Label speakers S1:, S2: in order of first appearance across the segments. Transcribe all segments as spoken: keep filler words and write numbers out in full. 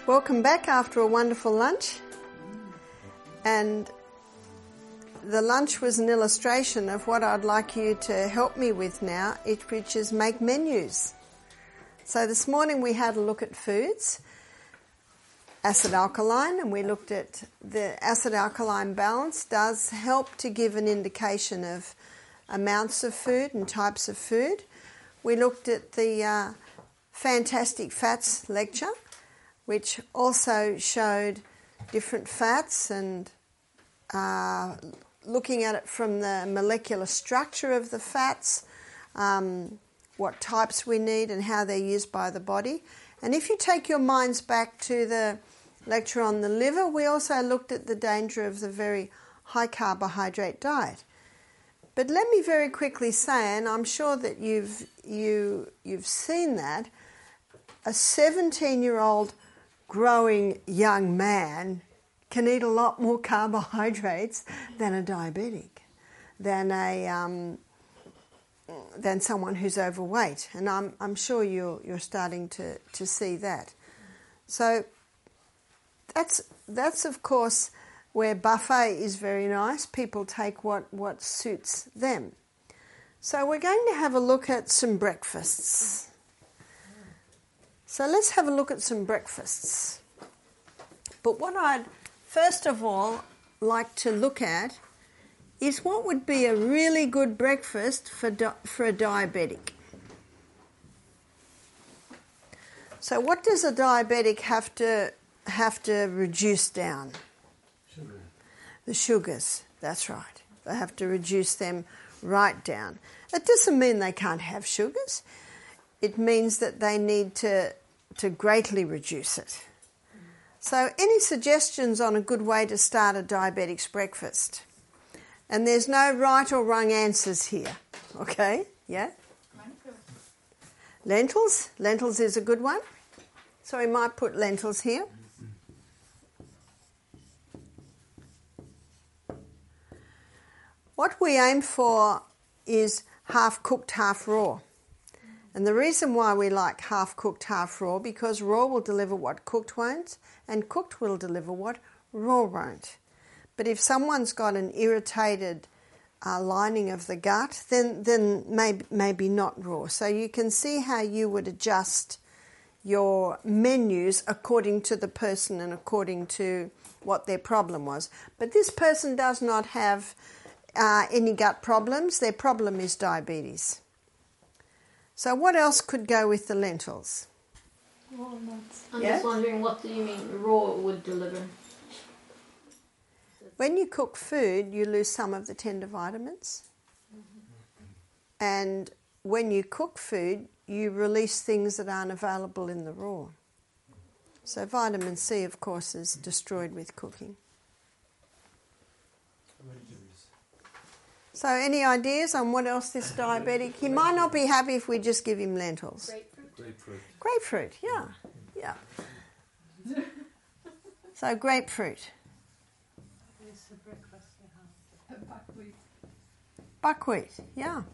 S1: Welcome back after a wonderful lunch. And the lunch was an illustration of what I'd like you to help me with now, which is make menus. So this morning we had a look at foods, acid alkaline, and we looked at the acid alkaline balance does help to give an indication of amounts of food and types of food. We looked at the uh, Fantastic Fats lecture, which also showed different fats and uh, looking at it from the molecular structure of the fats, um, what types we need and how they're used by the body. And if you take your minds back to the lecture on the liver, we also looked at the danger of the very high carbohydrate diet. But let me very quickly say, and I'm sure that you've you you've seen that, a seventeen-year-old growing young man can eat a lot more carbohydrates than a diabetic, than a um, than someone who's overweight, and I'm I'm sure you're you're starting to, to see that. So that's that's of course where buffet is very nice. People take what, what suits them. So we're going to have a look at some breakfasts. So let's have a look at some breakfasts. But what I'd first of all like to look at is what would be a really good breakfast for di- for a diabetic. So what does a diabetic have to have to reduce down?
S2: Sugar.
S1: The sugars, that's right. They have to reduce them right down. That doesn't mean they can't have sugars. It means that they need to to greatly reduce it. So any suggestions on a good way to start a diabetic's breakfast? And there's no right or wrong answers here, okay? Yeah? Lentils. Lentils is a good one. So we might put lentils here. What we aim for is half cooked, half raw. And the reason why we like half cooked, half raw, because raw will deliver what cooked won't, and cooked will deliver what raw won't. But if someone's got an irritated uh, lining of the gut, then then maybe maybe not raw. So you can see how you would adjust your menus according to the person and according to what their problem was. But this person does not have uh, any gut problems. Their problem is diabetes. So what else could go with the lentils?
S3: Walnuts. I'm
S1: Yeah?
S3: just wondering, what do you mean raw would deliver?
S1: When you cook food, you lose some of the tender vitamins. Mm-hmm. And when you cook food, you release things that aren't available in the raw. So vitamin C, of course, is destroyed with cooking. So any ideas on what else this diabetic... He might not be happy if we just give him lentils.
S3: Grapefruit.
S2: Grapefruit.
S1: Grapefruit, yeah. Yeah. So grapefruit.
S4: It's a breakfast you have. Buckwheat.
S1: Buckwheat, yeah.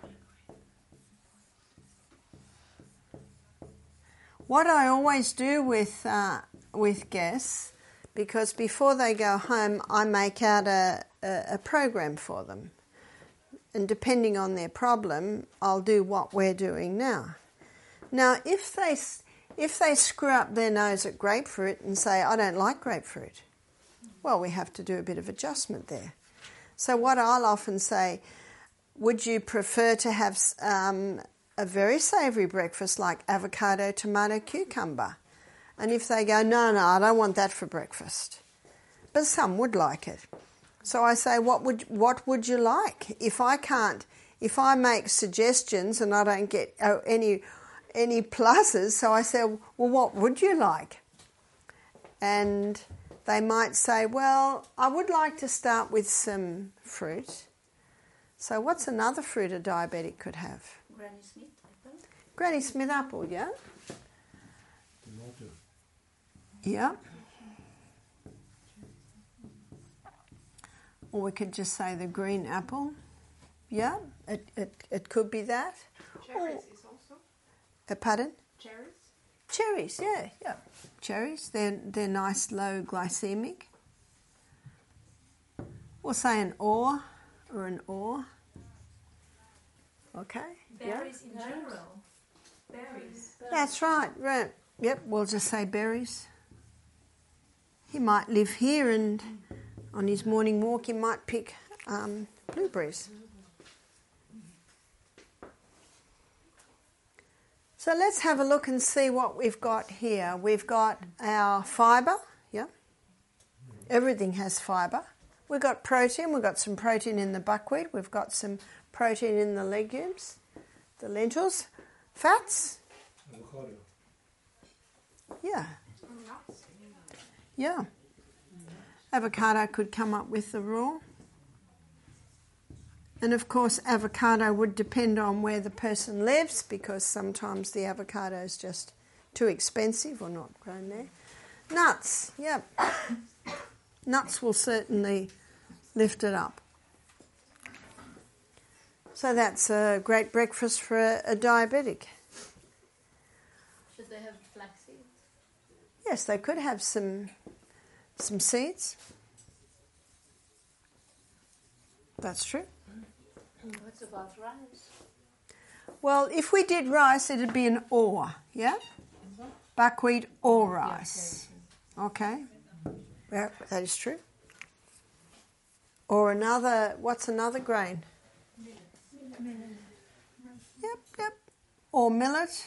S1: What I always do with uh, with guests, because before they go home, I make out a, a, a program for them. And depending on their problem, I'll do what we're doing now. Now, if they if they screw up their nose at grapefruit and say, I don't like grapefruit, well, we have to do a bit of adjustment there. So what I'll often say, would you prefer to have um, a very savoury breakfast like avocado, tomato, cucumber? And if they go, no, no, I don't want that for breakfast. But some would like it. So I say, what would what would you like? If I can't, if I make suggestions and I don't get oh, any any pluses, so I say, well, what would you like? And they might say, well, I would like to start with some fruit. So what's another fruit a diabetic could have?
S3: Granny Smith apple.
S1: Granny Smith apple, yeah?
S2: Tomato.
S1: Yeah. Or we could just say the green apple. Yeah, it it, it could be that.
S4: Cherries is also.
S1: Uh, pardon?
S4: Cherries.
S1: Cherries, yeah, yeah. Cherries, they're, they're nice, low glycemic. We'll say an ore or an ore. Okay.
S5: Berries in general. Berries.
S1: That's right, right. Yep, we'll just say berries. He might live here and on his morning walk he might pick um, blueberries. So let's have a look and see what we've got here. We've got our fibre, yeah. Everything has fibre. We've got protein. We've got some protein in the buckwheat. We've got some protein in the legumes, the lentils. Fats,
S2: Avocado.
S1: yeah. Yeah. Avocado could come up with the raw. And of course, avocado would depend on where the person lives because sometimes the avocado is just too expensive or not grown there. Nuts, yep. Nuts will certainly lift it up. So that's a great breakfast for a, a diabetic.
S3: Should they have flax seeds?
S1: Yes, they could have some some seeds. That's true.
S3: What's about rice?
S1: Well, if we did rice, it'd be an or, yeah? Buckwheat or rice. Okay. Yeah, that is true. Or another, what's another grain? Yep, yep. Or millet.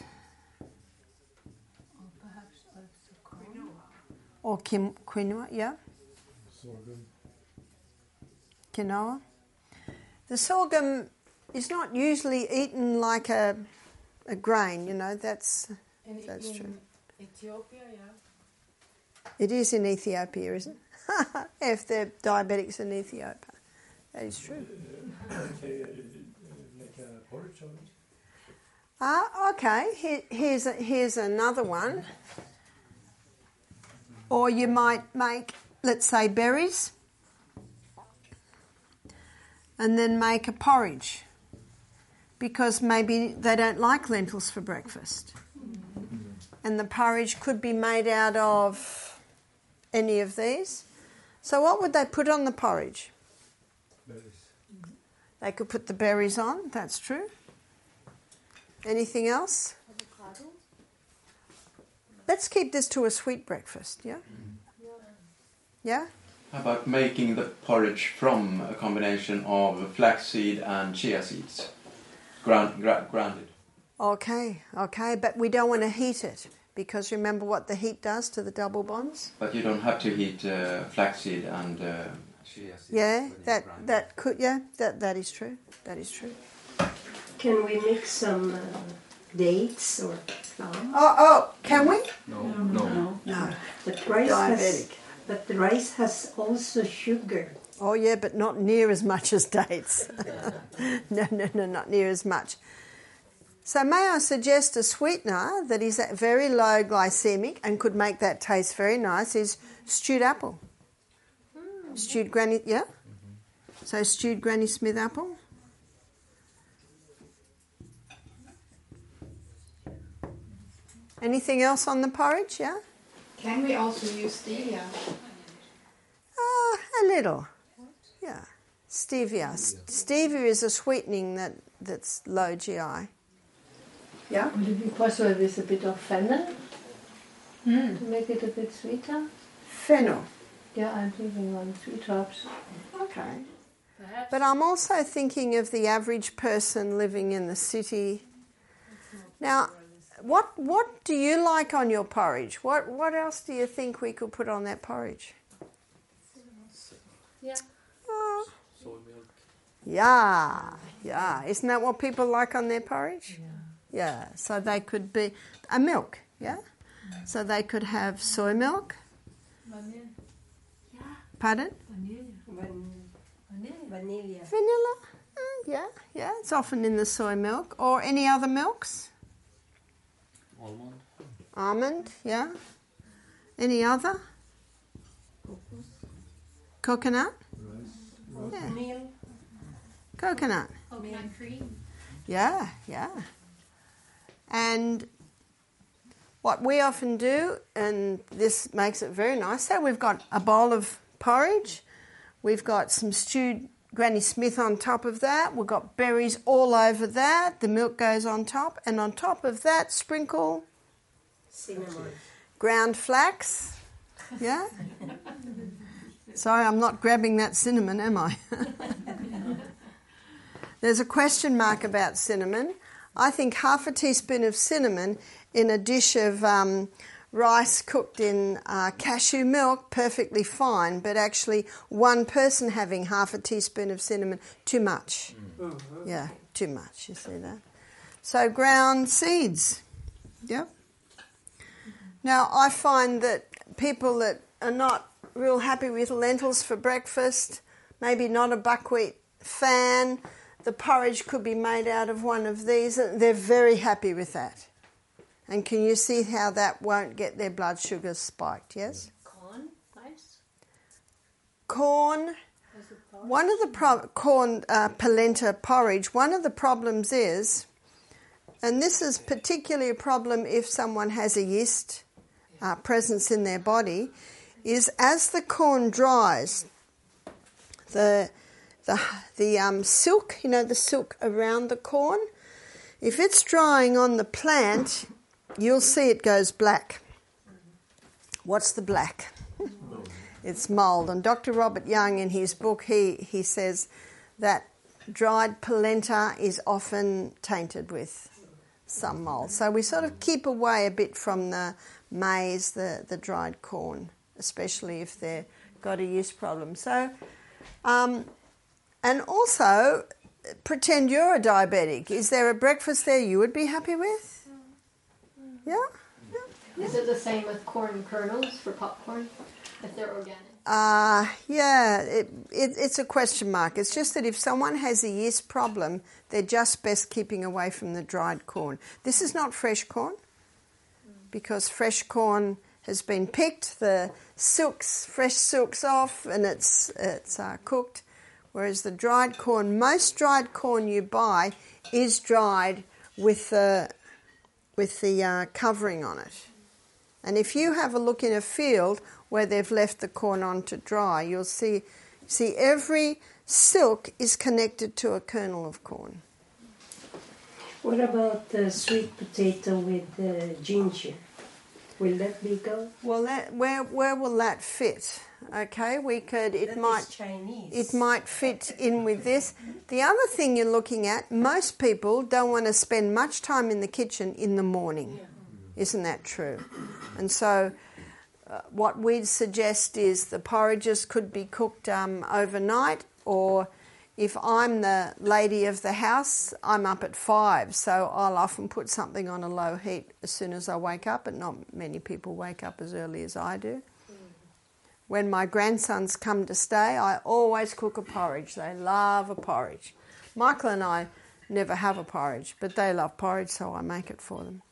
S4: Or perhaps also corn.
S1: Or kim, quinoa, yeah.
S2: Sorghum.
S1: Quinoa. The sorghum is not usually eaten like a a grain, you know, that's
S4: And
S1: that's
S4: in
S1: true.
S4: Ethiopia, yeah.
S1: It is in Ethiopia, isn't it? If they're diabetics in Ethiopia. That is true.
S2: Make a porridge of it.
S1: Ah, okay. Here, here's a, here's another one. Or you might make, let's say, berries, and then make a porridge, because maybe they don't like lentils for breakfast, and the porridge could be made out of any of these. So, what would they put on the porridge?
S2: Berries.
S1: They could put the berries on. That's true. Anything else?
S3: Avocado?
S1: Let's keep this to a sweet breakfast, yeah? Yeah?
S6: How about making the porridge from a combination of flaxseed and chia seeds? Ground, gra- grounded.
S1: Okay, okay, but we don't want to heat it, because remember what the heat does to the double bonds?
S6: But you don't have to heat uh, flaxseed and uh, chia seeds.
S1: Yeah,
S6: when you
S1: that,
S6: grind it.
S1: that could, yeah, that, that is true. That is true.
S7: Can we mix some uh, dates or plums?
S1: Oh, oh, can we?
S2: No, no.
S1: No.
S7: But rice has,
S1: Diabetic.
S7: but the rice has also sugar.
S1: Oh, yeah, but not near as much as dates. no, no, no, not near as much. So may I suggest a sweetener that is at very low glycemic and could make that taste very nice is stewed apple. Mm. Stewed Granny, yeah? Mm-hmm. So stewed Granny Smith apple. Anything else on the porridge, yeah?
S8: Can we also use stevia?
S1: Uh, a little, yeah. Stevia. S- Stevia is a sweetening that, that's low G I. Yeah?
S4: Would it be possible with a bit of fennel
S8: Mm.
S4: to make it a bit sweeter?
S1: Fennel.
S4: Yeah, I'm thinking on three drops.
S1: Okay.
S4: Perhaps.
S1: But I'm also thinking of the average person living in the city. Now, what what do you like on your porridge? What what else do you think we could put on that porridge?
S3: Yeah.
S1: Oh,
S6: Soy milk.
S1: yeah, yeah. Isn't that what people like on their porridge? Yeah. So they could be a milk. Yeah. So they could have soy milk.
S4: Vanilla.
S1: Pardon?
S4: Vanilla.
S7: Van-
S4: Vanilla.
S7: vanilla.
S1: Vanilla. Mm, yeah, yeah. It's often in the soy milk or any other milks.
S6: Almond.
S1: Almond, yeah. Any other? Coconut?
S2: Rice.
S1: Yeah.
S7: Meal.
S1: Coconut.
S3: Coconut cream.
S1: Yeah, yeah. And what we often do, and this makes it very nice, so we've got a bowl of porridge, we've got some stewed Granny Smith on top of that, we've got berries all over that, the milk goes on top, and on top of that sprinkle
S7: Cinnamon.
S1: ground flax. Yeah? Sorry, I'm not grabbing that cinnamon, am I? There's a question mark about cinnamon. I think half a teaspoon of cinnamon in a dish of um, rice cooked in uh, cashew milk, perfectly fine, but actually one person having half a teaspoon of cinnamon, too much. Mm-hmm. Yeah, too much, you see that? So ground seeds. Yep. Now, I find that people that are not real happy with lentils for breakfast, maybe not a buckwheat fan, the porridge could be made out of one of these. They're very happy with that. And can you see how that won't get their blood sugar spiked, yes?
S3: Corn, nice.
S1: Corn, one of the pro- corn uh, polenta porridge, one of the problems is, and this is particularly a problem if someone has a yeast uh, presence in their body, is as the corn dries, the the the um, silk, you know, the silk around the corn, if it's drying on the plant, you'll see it goes black. What's the black? It's mould. And Doctor Robert Young, in his book, he, he says that dried polenta is often tainted with some mould. So we sort of keep away a bit from the maize, the, the dried corn, especially if they've got a yeast problem. So, um, and also, pretend you're a diabetic. Is there a breakfast there you would be happy with? Yeah? Yeah.
S7: Is it the same with corn kernels for popcorn, if they're organic?
S1: Uh, yeah, it, it, it's a question mark. It's just that if someone has a yeast problem, they're just best keeping away from the dried corn. This is not fresh corn, because fresh corn has been picked, the silks, fresh silks off, and it's, it's uh, cooked. Whereas the dried corn, most dried corn you buy is dried with the, with the uh, covering on it. And if you have a look in a field where they've left the corn on to dry, you'll see, see every silk is connected to a kernel of corn.
S7: What about the sweet potato with uh, ginger? Will that be good?
S1: Well, that, where where will that fit? Okay, we could. It
S7: That
S1: might.
S7: is Chinese.
S1: It might fit in with this. The other thing you're looking at, most people don't want to spend much time in the kitchen in the morning. Isn't that true? And so uh, what we'd suggest is the porridges could be cooked um, overnight, or if I'm the lady of the house, I'm up at five, so I'll often put something on a low heat as soon as I wake up, but not many people wake up as early as I do. When my grandsons come to stay, I always cook a porridge. They love a porridge. Michael and I never have a porridge, but they love porridge, so I make it for them.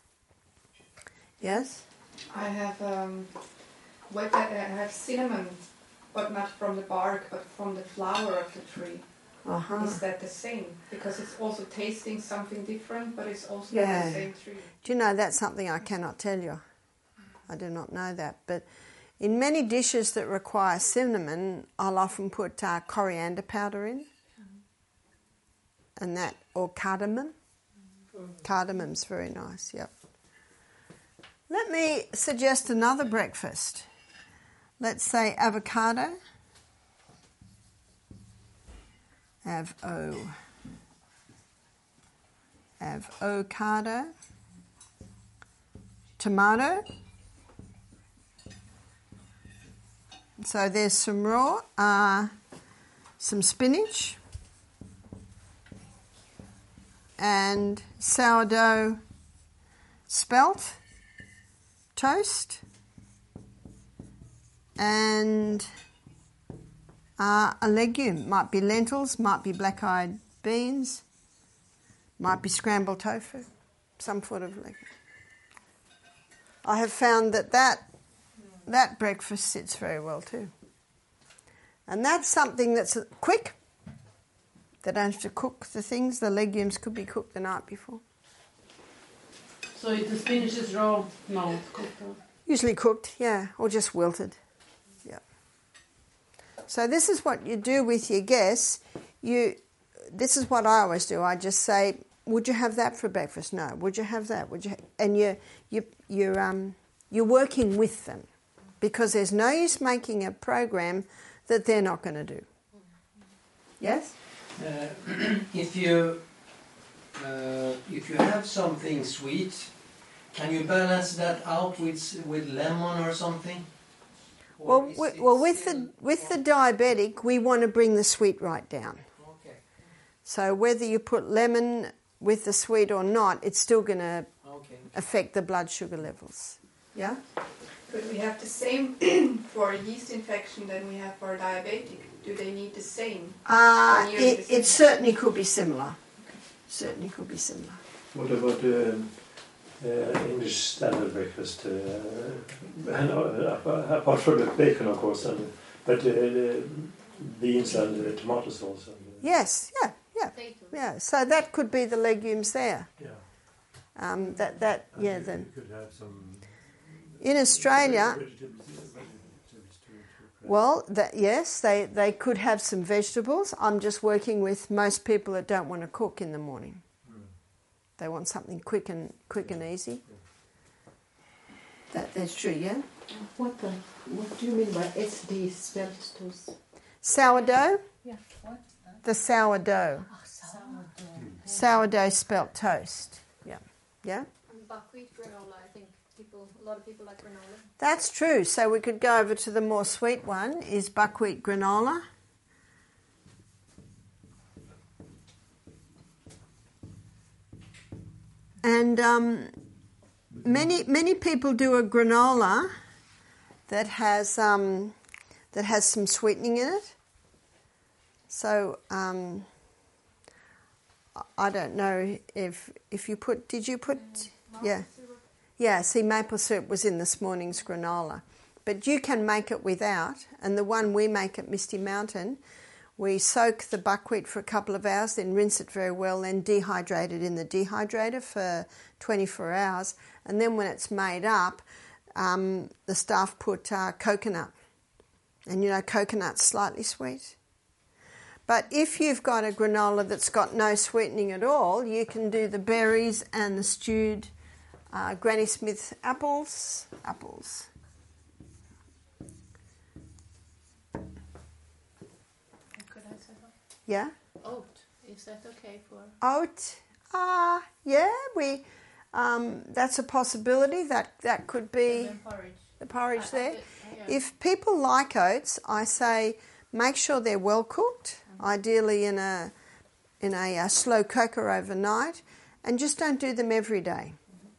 S1: Yes?
S8: I have um, wait, I have cinnamon, but not from the bark, but from the flower of the tree.
S1: Uh-huh.
S8: Is that the same? Because it's also tasting something different, but it's also
S1: Yeah.
S8: the same tree.
S1: Do you know, that's something I cannot tell you. I do not know that. But in many dishes that require cinnamon, I'll often put uh, coriander powder in. And that, or cardamom. Cardamom's very nice, yep. Let me suggest another breakfast. Let's say avocado. Avo. Avocado. Tomato. So there's some raw, uh, some spinach, and sourdough spelt, toast, and uh, a legume. Might be lentils, might be black-eyed beans, might be scrambled tofu, some sort of legume. I have found that that, that breakfast sits very well too. And that's something that's quick. They don't have to cook the things. The legumes could be cooked the night before.
S4: So if the spinach is raw, no, it's cooked. Or?
S1: Usually cooked, yeah, or just wilted. Yeah. So this is what you do with your guests. You, this is what I always do. I just say, "Would you have that for breakfast?" "No." "Would you have that?" "Would you?" Ha-? And you, you, you're, um, you're working with them, because there's no use making a program that they're not going to do. Yes.
S9: Uh, if you uh, if you have something sweet, can you balance that out with with lemon or something? Or
S1: Well,
S9: is
S1: w-
S9: it
S1: well, with the
S9: still-
S1: with the diabetic, we want to bring the sweet right down.
S9: Okay.
S1: So whether you put lemon with the sweet or not, it's still going to
S9: Okay.
S1: affect the blood sugar levels. Yeah.
S8: But we have the same for yeast infection than we have for diabetic. Do they need the same?
S1: Uh,
S8: Nearly
S1: it,
S8: the same.
S1: it certainly could be similar. Certainly could be similar.
S2: What about um, uh, English standard breakfast? Uh, and, uh, apart from the bacon, of course, and, but uh, the beans and uh, tomato sauce. And, uh,
S1: Yes. Yeah. Yeah.
S3: Potatoes.
S1: Yeah. So that could be the legumes there.
S2: yeah.
S1: Um, that that
S2: And
S1: yeah.
S2: you,
S1: Then
S2: you could have some
S1: in Australia.
S2: vegetables, vegetables to, to
S1: Well, that, yes, they, they could have some vegetables. I'm just working with most people that don't want to cook in the morning.
S2: Mm.
S1: They want something quick and quick and easy. That that's true, yeah.
S7: What the, what do you mean by S D spelt toast?
S1: Sourdough,
S4: Yeah. What?
S1: the sourdough,
S3: Oh, sourdough.
S1: sourdough spelt toast. Yeah, yeah.
S3: And buckwheat granola, I think people, a lot of people like granola.
S1: That's true. So we could go over to the more sweet one. Is buckwheat granola. And um, many many people do a granola that has um, that has some sweetening in it. So um, I don't know if if you put. Did you put? Yeah. Yeah, see, maple syrup was in this morning's granola. But you can make it without. And the one we make at Misty Mountain, we soak the buckwheat for a couple of hours, then rinse it very well, then dehydrate it in the dehydrator for twenty-four hours. And then when it's made up, um, the staff put uh, coconut. And you know, coconut's slightly sweet. But if you've got a granola that's got no sweetening at all, you can do the berries and the stewed Uh, Granny Smith apples, apples.
S3: Could I say that?
S1: Yeah,
S3: Oat, is that okay for?
S1: oat. Ah, uh, yeah. We. Um, that's a possibility. That that could be
S3: And then porridge.
S1: the porridge
S3: I- I
S1: there.
S3: did- yeah.
S1: If people like oats, I say make sure they're well cooked. Ideally in a in a, uh slow cooker overnight, and just don't do them every day.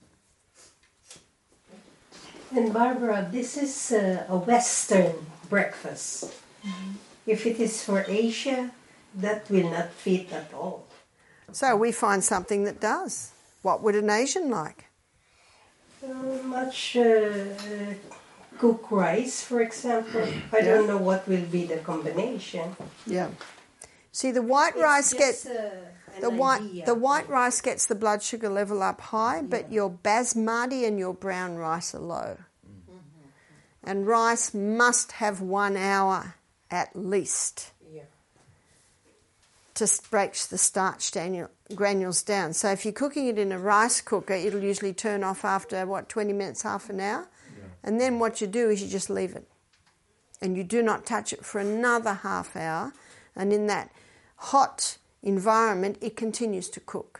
S7: And Barbara, this is uh, a Western breakfast. Mm-hmm. If it is for Asia, that will not fit at all.
S1: So we find something that does. What would an Asian like?
S7: Uh, much uh, cooked rice, for example. I
S1: Yeah.
S7: don't know what will be the combination.
S1: Yeah. See, the white rice
S7: It's
S1: gets.
S7: just, uh, an
S1: The white,
S7: idea.
S1: the white rice gets the blood sugar level up high, but your basmati and your brown rice are low. Mm-hmm. And rice must have one hour at least
S7: Yeah.
S1: to break the starch granule, granules down. So if you're cooking it in a rice cooker, it'll usually turn off after, what, twenty minutes, half an hour?
S2: Yeah.
S1: And then what you do is you just leave it. And you do not touch it for another half hour. And in that hot environment, it continues to cook.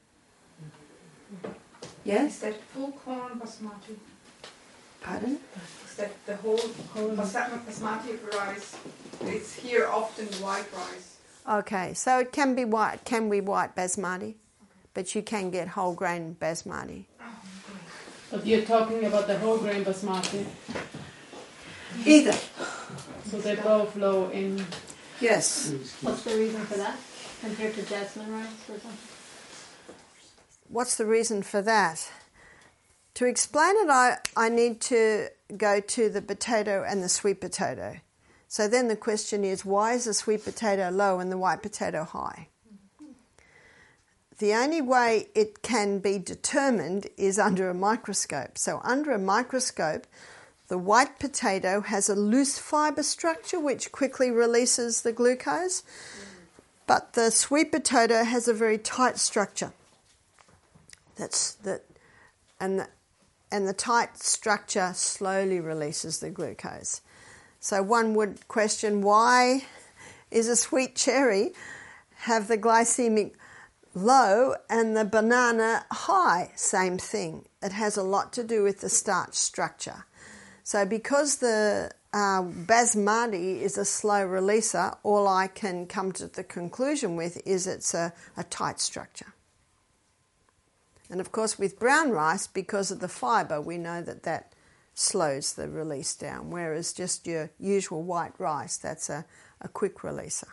S1: Yes?
S8: Is that full corn basmati?
S1: Pardon?
S8: Is that the whole basa- basmati rice? It's here often white rice.
S1: Okay, so it can be white, can be white basmati, but you can get whole grain basmati.
S4: But you're talking about the whole grain basmati,
S1: Either.
S4: so they both low in.
S1: Yes.
S3: What's the reason for that compared to jasmine rice or something?
S1: What's the reason for that? To explain it, I, I need to go to the potato and the sweet potato. So then the question is, why is the sweet potato low and the white potato high? the only way it can be determined is under a microscope. So under a microscope, the white potato has a loose fibre structure which quickly releases the glucose, but the sweet potato has a very tight structure. That's that, and the, and the tight structure slowly releases the glucose. So one would question, why is a sweet cherry have the glycemic low and the banana high? Same thing. It has a lot to do with the starch structure. So because the uh, basmati is a slow releaser, all I can come to the conclusion with is it's a, a tight structure. And of course with brown rice, because of the fibre, we know that that slows the release down, whereas just your usual white rice, that's a, a quick releaser.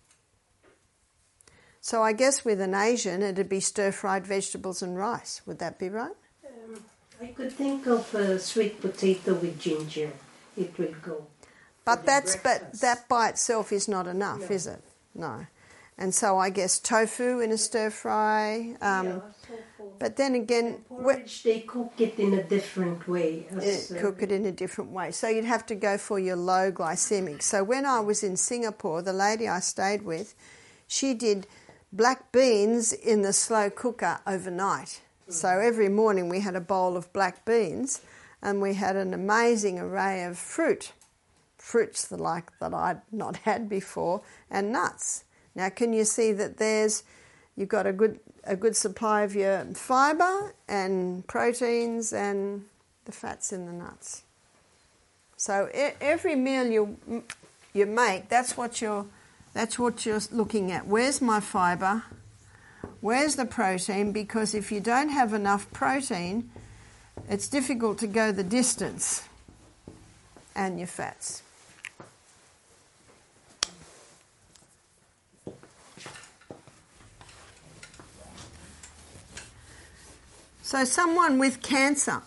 S1: So I guess with an Asian, it'd be stir-fried vegetables and rice. Would that be right?
S7: Um, I could think of a sweet potato with ginger. It will go.
S1: But that's but that by itself is not enough,
S7: No.
S1: is it? No. And so I guess tofu in a stir-fry. Um,
S7: Yeah, tofu.
S1: But then again,
S7: Porridge, they cook it in a different way. As,
S1: uh, cook it in a different way. So you'd have to go for your low glycemic. So when I was in Singapore, the lady I stayed with, she did black beans in the slow cooker overnight. So every morning we had a bowl of black beans and we had an amazing array of fruit, fruits that like that I'd not had before, and nuts. Now can you see that there's, you've got a good a good supply of your fibre and proteins and the fats in the nuts. So e- every meal you you make, that's what you're that's what you're looking at. Where's my fibre? Where's the protein? Because if you don't have enough protein, it's difficult to go the distance. And your fats. So someone with cancer,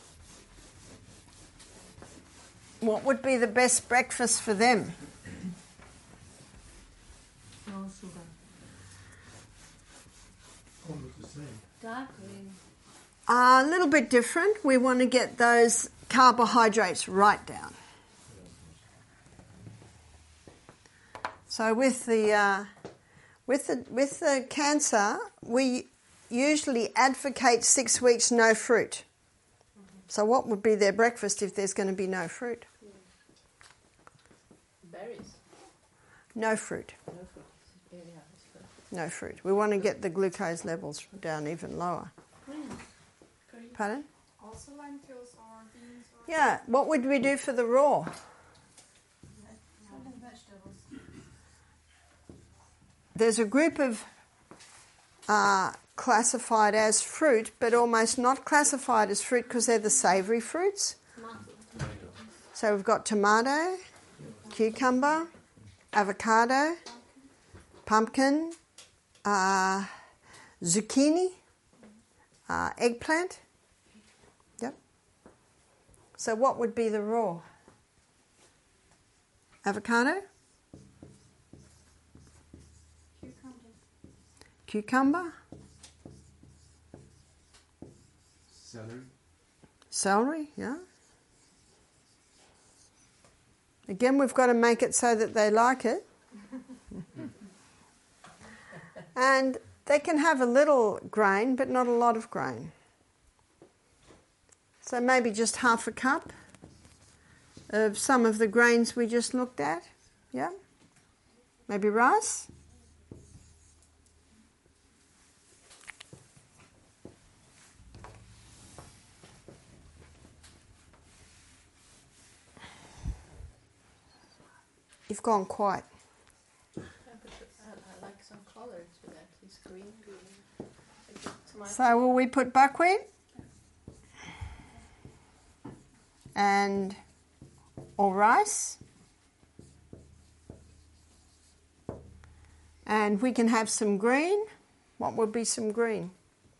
S1: what would be the best breakfast for them?
S5: No sugar.
S2: Almost the same.
S5: Dark green.
S1: Uh, a little bit different. We want to get those carbohydrates right down. So with the uh, with the with the cancer, we usually advocate six weeks no fruit. So what would be their breakfast if there's going to be no fruit?
S3: Berries.
S1: No fruit.
S3: No fruit. Very hard.
S1: No fruit. We want to get the glucose levels down even lower.
S3: Green.
S1: Pardon?
S8: Also lentils or beans or
S1: Yeah. What would we do for the raw?
S5: Vegetables.
S1: There's a group of uh, classified as fruit, but almost not classified as fruit because they're the savoury fruits. So we've got tomato, cucumber, avocado, pumpkin, uh, zucchini, uh, eggplant. Yep. So what would be the raw? Avocado? Cucumber?
S9: Celery.
S1: Celery, yeah. Again, we've got to make it so that they like it. And they can have a little grain, but not a lot of grain. So maybe just half a cup of some of the grains we just looked at. Yeah. Maybe rice. You've gone quiet.
S3: I, I like some color to that. It's green. green. Tomato.
S1: So will we put buckwheat and or rice, and we can have some green. What would be some green?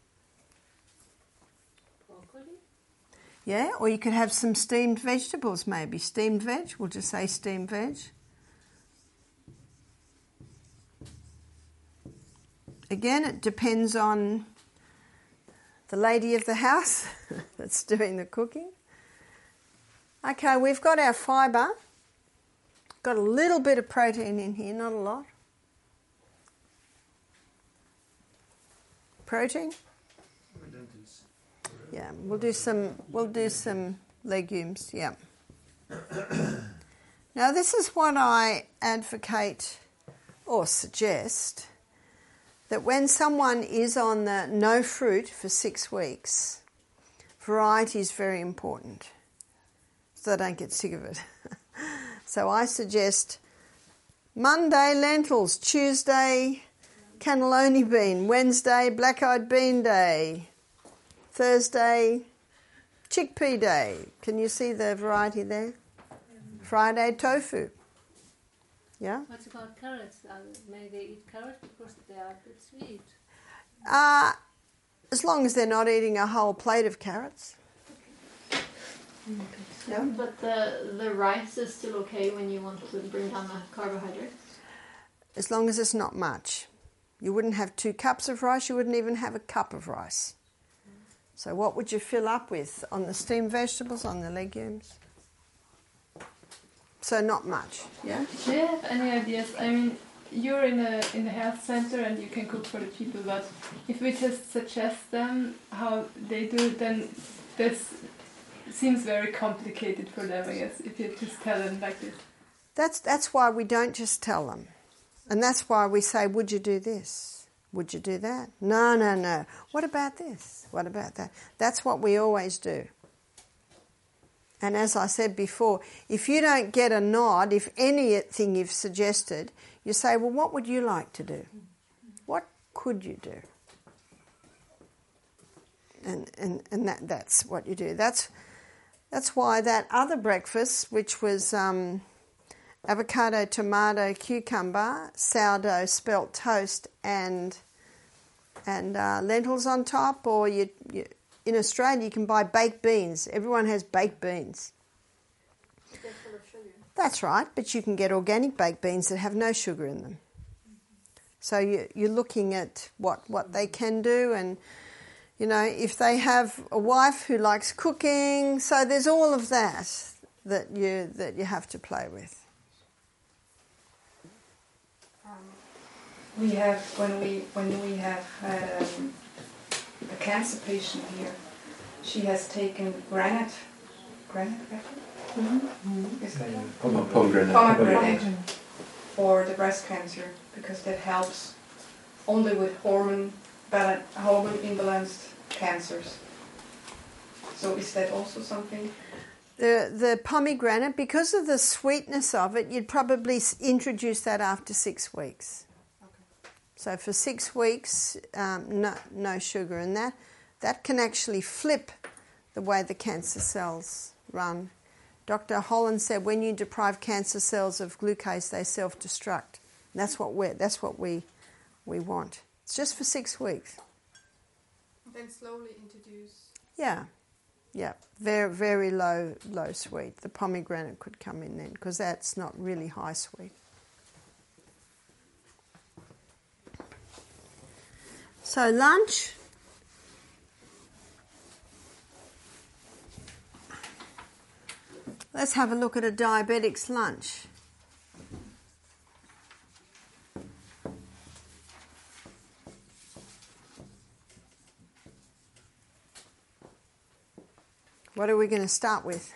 S3: Broccoli.
S1: Yeah, or you could have some steamed vegetables maybe. Steamed veg, we'll just say steamed veg. again, it depends on the lady of the house that's doing the cooking. Okay, we've got our fibre. Got a little bit of protein in here, not a lot. Protein?
S2: Lentils.
S1: Yeah, we'll do some we'll do some legumes, yeah. Now this is what I advocate or suggest, that when someone is on the no fruit for six weeks, variety is very important so they don't get sick of it. So I suggest Monday lentils, Tuesday cannelloni bean, Wednesday black-eyed bean day, Thursday chickpea day. Can you see the variety there? Friday tofu. Yeah?
S5: What about carrots? Uh, may they eat carrots because they are a bit sweet?
S1: Uh, as long as they're not eating a whole plate of carrots. Yeah.
S3: But the the rice is still okay when you want to bring down the carbohydrates?
S1: As long as it's not much. You wouldn't have two cups of rice, you wouldn't even have a cup of rice. So what would you fill up with on the steamed vegetables, on the legumes? So not much, yeah?
S10: Do you have any ideas? I mean, you're in a in a health center and you can cook for the people, but if we just suggest them how they do it, then this seems very complicated for them, I guess, if you just tell them like this.
S1: That's that's why we don't just tell them. And that's why we say, would you do this? Would you do that? No, no, no. What about this? What about that? That's what we always do. And as I said before, if you don't get a nod, if anything you've suggested, you say, well, what would you like to do? What could you do? And and, and that, that's what you do. That's that's why that other breakfast, which was um, avocado, tomato, cucumber, sourdough, spelt toast, and and uh, lentils on top, or you, you in Australia you can buy baked beans. Everyone has baked beans.
S3: They're full of sugar.
S1: That's right, but you can get organic baked beans that have no sugar in them. So you, you're looking at what, what they can do, and you know, if they have a wife who likes cooking, so there's all of that that you that you have to play with.
S8: Um, we have when we when we have had um, a cancer patient here, she has taken granite, granite pepper. Mm-hmm. Is that one?
S6: Pomegranate.
S8: Pomegranate for the breast cancer, because that helps only with hormone balan- hormone imbalanced cancers. So is that also something?
S1: The the pomegranate, because of the sweetness of it, you'd probably s- introduce that after six weeks.
S8: Okay.
S1: So for six weeks, um, no no sugar, and that that can actually flip the way the cancer cells run. Doctor Holland said when you deprive cancer cells of glucose, they self-destruct. And that's what we that's what we we want. It's just for six weeks.
S8: Then slowly introduce.
S1: Yeah, yeah, very very low low sweet. The pomegranate could come in then, because that's not really high sweet. So lunch. Let's have a look at a diabetic's lunch. What are we going to start with?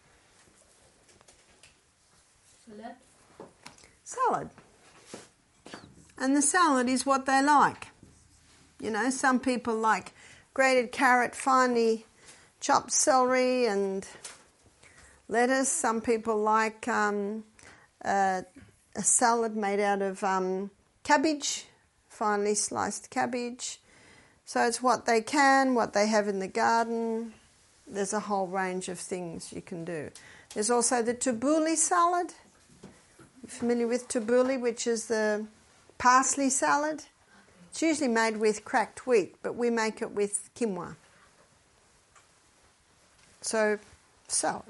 S10: Salad.
S1: Salad. And the salad is what they like. You know, some people like grated carrot, finely chopped celery and lettuce. Some people like um, a, a salad made out of um, cabbage, finely sliced cabbage. So it's what they can, what they have in the garden. There's a whole range of things you can do. There's also the tabbouleh salad. You're familiar with tabbouleh, which is the parsley salad? It's usually made with cracked wheat, but we make it with quinoa. So, salad.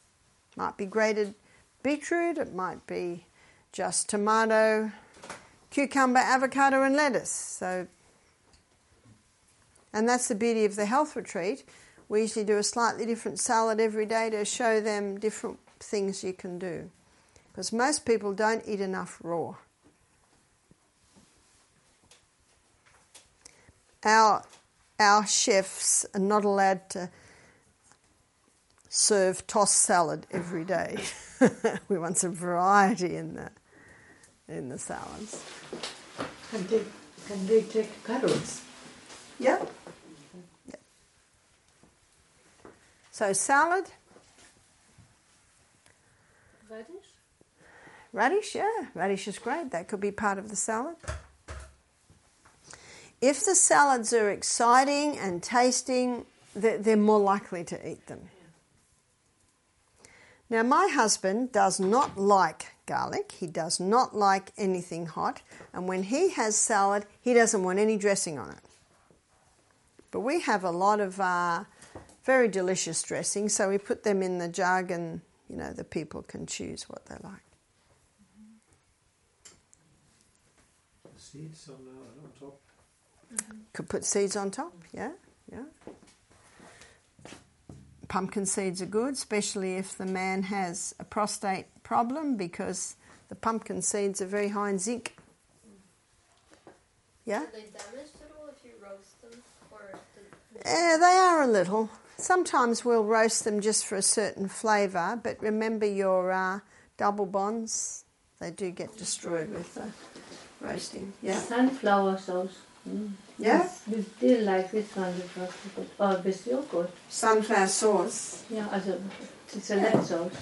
S1: Might be grated beetroot, it might be just tomato, cucumber, avocado and lettuce. So, and that's the beauty of the health retreat. We usually do a slightly different salad every day to show them different things you can do. Because most people don't eat enough raw. Our, our chefs are not allowed to serve tossed salad every day. We want some variety in the in the salads.
S3: Can they, can they take carrots?
S1: Yeah. yeah. So salad.
S5: Radish?
S1: Radish, yeah. Radish is great. That could be part of the salad. If the salads are exciting and tasting, they're more likely to eat them. Now, my husband does not like garlic. He does not like anything hot. And when he has salad, he doesn't want any dressing on it. But we have a lot of uh, very delicious dressings, so we put them in the jug and, you know, the people can choose what they like.
S2: Seeds on, uh, on top.
S1: Mm-hmm. Could put seeds on top, yeah, yeah. Pumpkin seeds are good, especially if the man has a prostate problem, because the pumpkin seeds are very high in zinc. Yeah?
S5: Are they damaged at all if you roast them? Or the...
S1: Yeah, they are a little. Sometimes we'll roast them just for a certain flavour, but remember your uh, double bonds, they do get destroyed with the roasting. Yeah.
S5: Sunflower sauce. Mm.
S1: Yeah?
S5: We did like this one because oh, with yogurt.
S1: Sunflower sauce.
S5: Yeah, also it's a lemon sauce.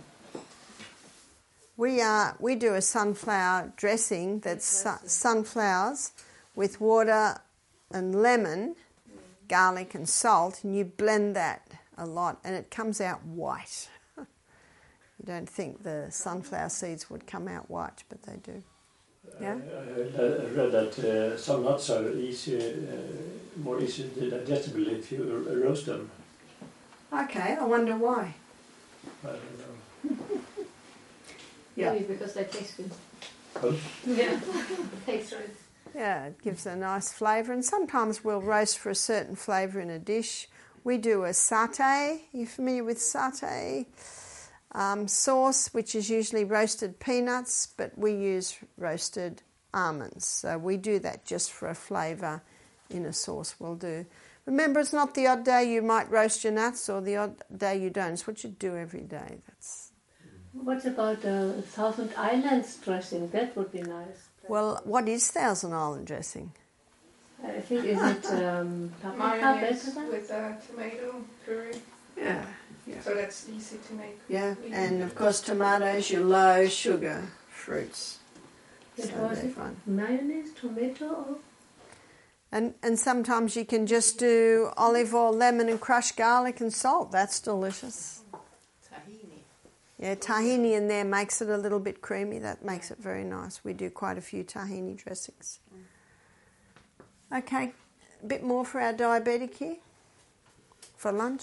S1: We uh, we do a sunflower dressing that's su- sunflowers with water and lemon, garlic and salt, and you blend that a lot, and it comes out white. You don't think the sunflower seeds would come out white, but they do. Yeah.
S2: I, I read that uh, some nuts are easy, uh, more easily digestible if you uh, roast them.
S1: Okay, I wonder why.
S2: I don't know.
S1: Yeah.
S5: Maybe because they taste good.
S2: Well,
S5: Yeah, tastes right.
S1: Yeah, it gives a nice flavour, and sometimes we'll roast for a certain flavour in a dish. We do a satay. Are you familiar with satay? Um, sauce, which is usually roasted peanuts, but we use roasted almonds. So we do that just for a flavour in a sauce we'll do. Remember, it's not the odd day you might roast your nuts or the odd day you don't. It's what you do every day. That's.
S5: What about the Thousand Islands dressing? That would be nice.
S1: Well, what is Thousand Island dressing?
S5: I think, is it um, paprika,
S8: Mayonnaise
S5: better?
S8: with uh, tomato puree.
S1: Yeah. Yeah.
S8: So that's easy to make.
S1: Yeah, and of course tomatoes, your low sugar fruits.
S5: It
S1: So
S5: was
S1: they're
S5: it
S1: fun.
S5: mayonnaise, tomato, or
S1: And and sometimes you can just do olive oil, lemon, and crushed garlic and salt. That's delicious.
S3: Tahini.
S1: Yeah, tahini in there makes it a little bit creamy. That makes it very nice. We do quite a few tahini dressings. Okay, a bit more for our diabetic here for lunch.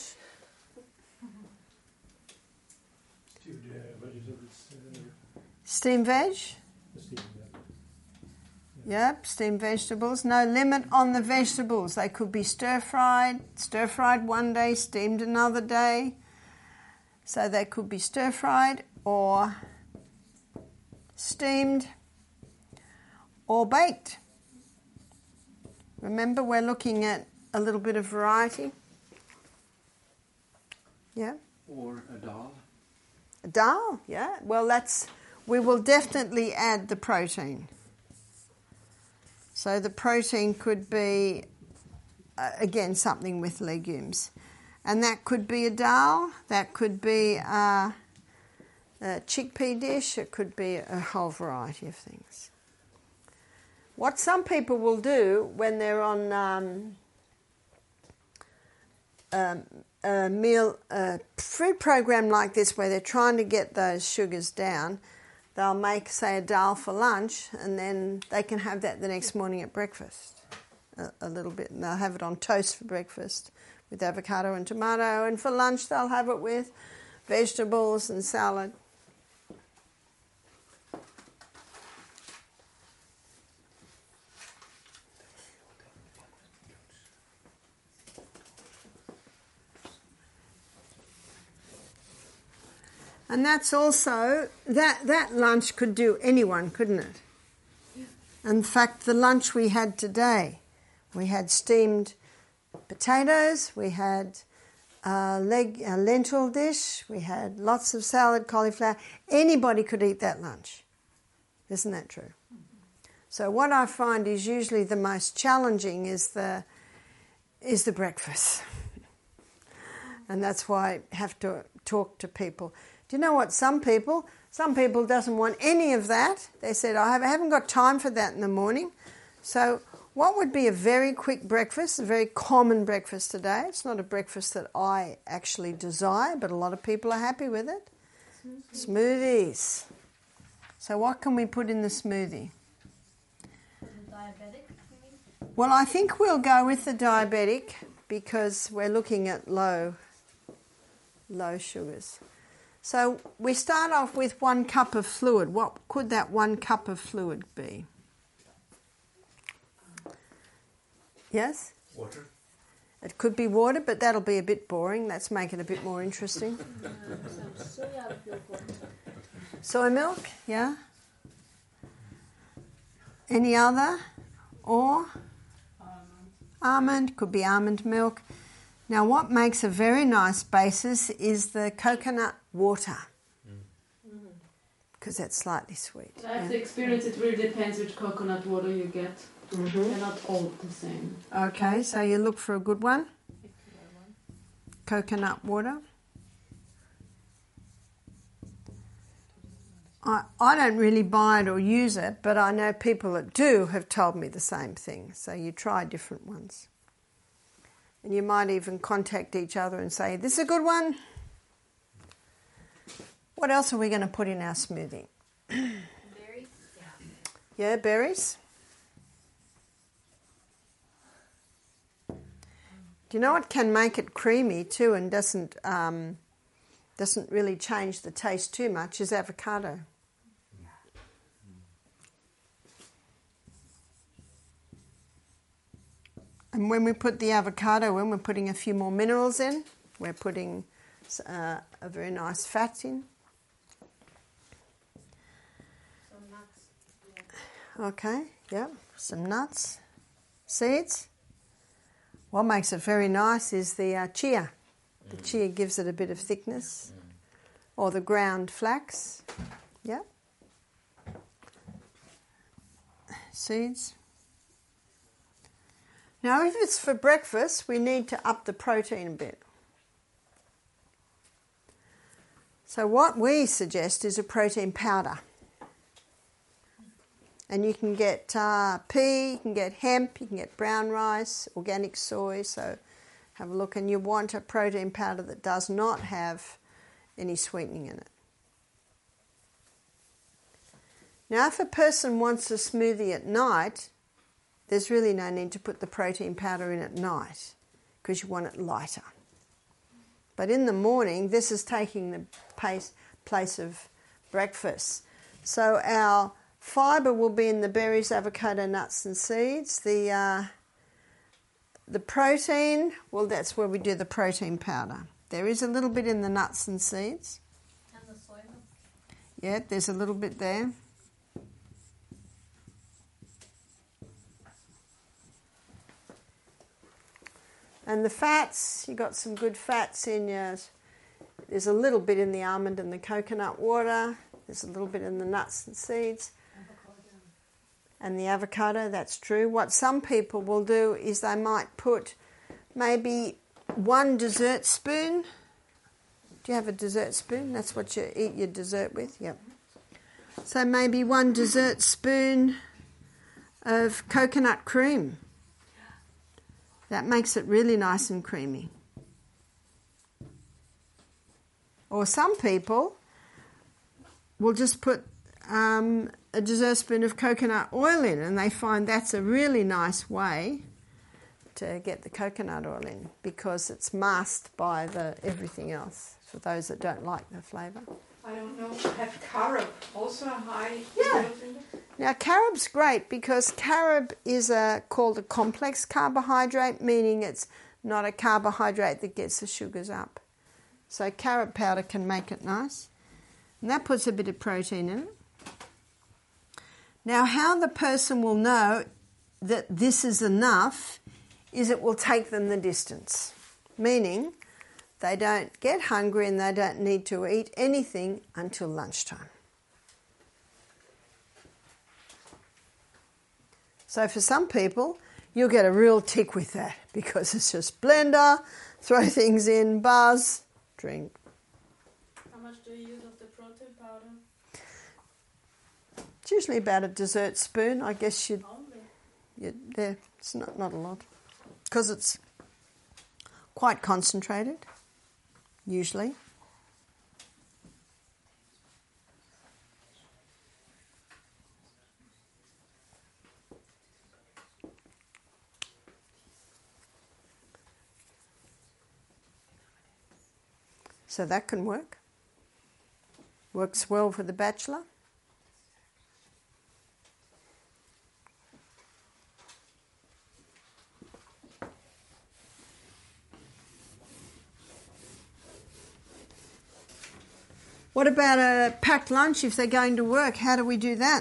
S2: stewed uh, vegetables. Uh,
S1: Steamed veg.
S2: steamed,
S1: Yep, steamed vegetables. No limit on the vegetables. They could be stir-fried, stir-fried one day, steamed another day. So they could be stir-fried or steamed or baked. Remember, we're looking at a little bit of variety. Yeah?
S6: Or a dal.
S1: A dal, yeah. Well, that's, we will definitely add the protein. So the protein could be, uh, again, something with legumes. And that could be a dal, that could be a, a chickpea dish, it could be a whole variety of things. What some people will do when they're on um, um, a meal, a food program like this where they're trying to get those sugars down, they'll make, say, a dal for lunch, and then they can have that the next morning at breakfast, a, a little bit, and they'll have it on toast for breakfast with avocado and tomato, and for lunch they'll have it with vegetables and salad. And that's also, that, that lunch could do anyone, couldn't it? In fact, the lunch we had today, we had steamed potatoes, we had a, leg, a lentil dish, we had lots of salad, cauliflower. Anybody could eat that lunch. Isn't that true? So what I find is usually the most challenging is the, is the breakfast. And that's why I have to talk to people. Do you know what? Some people, some people doesn't want any of that. They said, I haven't got time for that in the morning. So what would be a very quick breakfast, a very common breakfast today? It's not a breakfast that I actually desire, but a lot of people are happy with it. Smoothies. Smoothies. So what can we put in the smoothie?
S3: Diabetic, you mean?
S1: Well, I think we'll go with the diabetic because we're looking at low, low sugars. So we start off with one cup of fluid. What could that one cup of fluid be? Yes?
S9: Water.
S1: It could be water, but that'll be a bit boring. Let's make it a bit more interesting. Soy milk, yeah? Any other? Or? Almond. Almond, could be almond milk. Now what makes a very nice basis is the coconut water. Because that's slightly sweet.
S5: I have the experience, it really depends which coconut water you get.
S1: Mm-hmm.
S5: They're not all the same.
S1: Okay, so you look for a good one. Coconut water. I, I don't really buy it or use it, but I know people that do have told me the same thing. So you try different ones. And you might even contact each other and say, this is a good one. What else are we going to put in our smoothie?
S3: Berries? Yeah.
S1: Yeah, berries. Do you know what can make it creamy too and doesn't um, doesn't really change the taste too much is avocado. And when we put the avocado in, we're putting a few more minerals in. We're putting uh, a very nice fat in.
S3: Some nuts. Yeah.
S1: Okay, yeah, some nuts, seeds. What makes it very nice is the uh, chia. The chia gives it a bit of thickness. Or the ground flax. Yeah. Seeds. Now, if it's for breakfast, we need to up the protein a bit. So what we suggest is a protein powder. And you can get uh, pea, you can get hemp, you can get brown rice, organic soy. So have a look. And you want a protein powder that does not have any sweetening in it. Now, if a person wants a smoothie at night, there's really no need to put the protein powder in at night because you want it lighter. But in the morning, this is taking the pace, place of breakfast. So our fibre will be in the berries, avocado, nuts and seeds. The uh, the protein, well, that's where we do the protein powder. There is a little bit in the nuts and seeds.
S3: And the soy milk.
S1: Yeah, there's a little bit there. And the fats, you got some good fats in yours. There's a little bit in the almond and the coconut water. There's a little bit in the nuts and seeds. Avocado. And the avocado, that's true. What some people will do is they might put maybe one dessert spoon. Do you have a dessert spoon? That's what you eat your dessert with? Yep. So maybe one dessert spoon of coconut cream. That makes it really nice and creamy. Or some people will just put um, a dessert spoon of coconut oil in, and they find that's a really nice way to get the coconut oil in because it's masked by the everything else for those that don't like the flavour.
S8: I don't know. Have carob also a high?
S1: Yeah. Now carob's great because carob is a called a complex carbohydrate, meaning it's not a carbohydrate that gets the sugars up. So carob powder can make it nice. And that puts a bit of protein in it. Now, how the person will know that this is enough is it will take them the distance, meaning they don't get hungry and they don't need to eat anything until lunchtime. So for some people, you'll get a real tick with that because it's just blender, throw things in, buzz, drink.
S3: How much do you use of the protein powder?
S1: It's usually about a dessert spoon. I guess you'd,
S3: Only.
S1: you'd yeah, it's not, not a lot because it's quite concentrated, usually. So that can work. Works well for the bachelor. What about a packed lunch if they're going to work? How do we do that?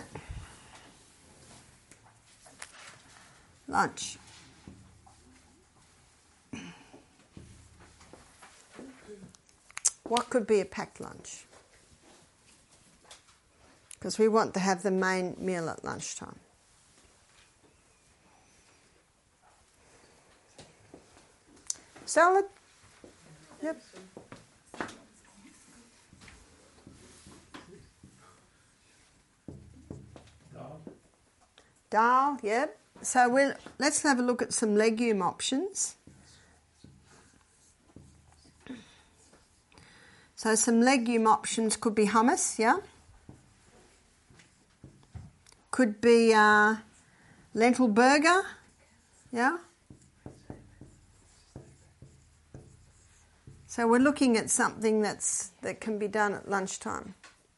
S1: Lunch. What could be a packed lunch? Because we want to have the main meal at lunchtime. Salad? Yep.
S2: Dal.
S1: Dal, yep. So we'll, let's have a look at some legume options. So some legume options could be hummus, yeah? Could be uh, lentil burger, yeah? So we're looking at something that's that can be done at lunchtime.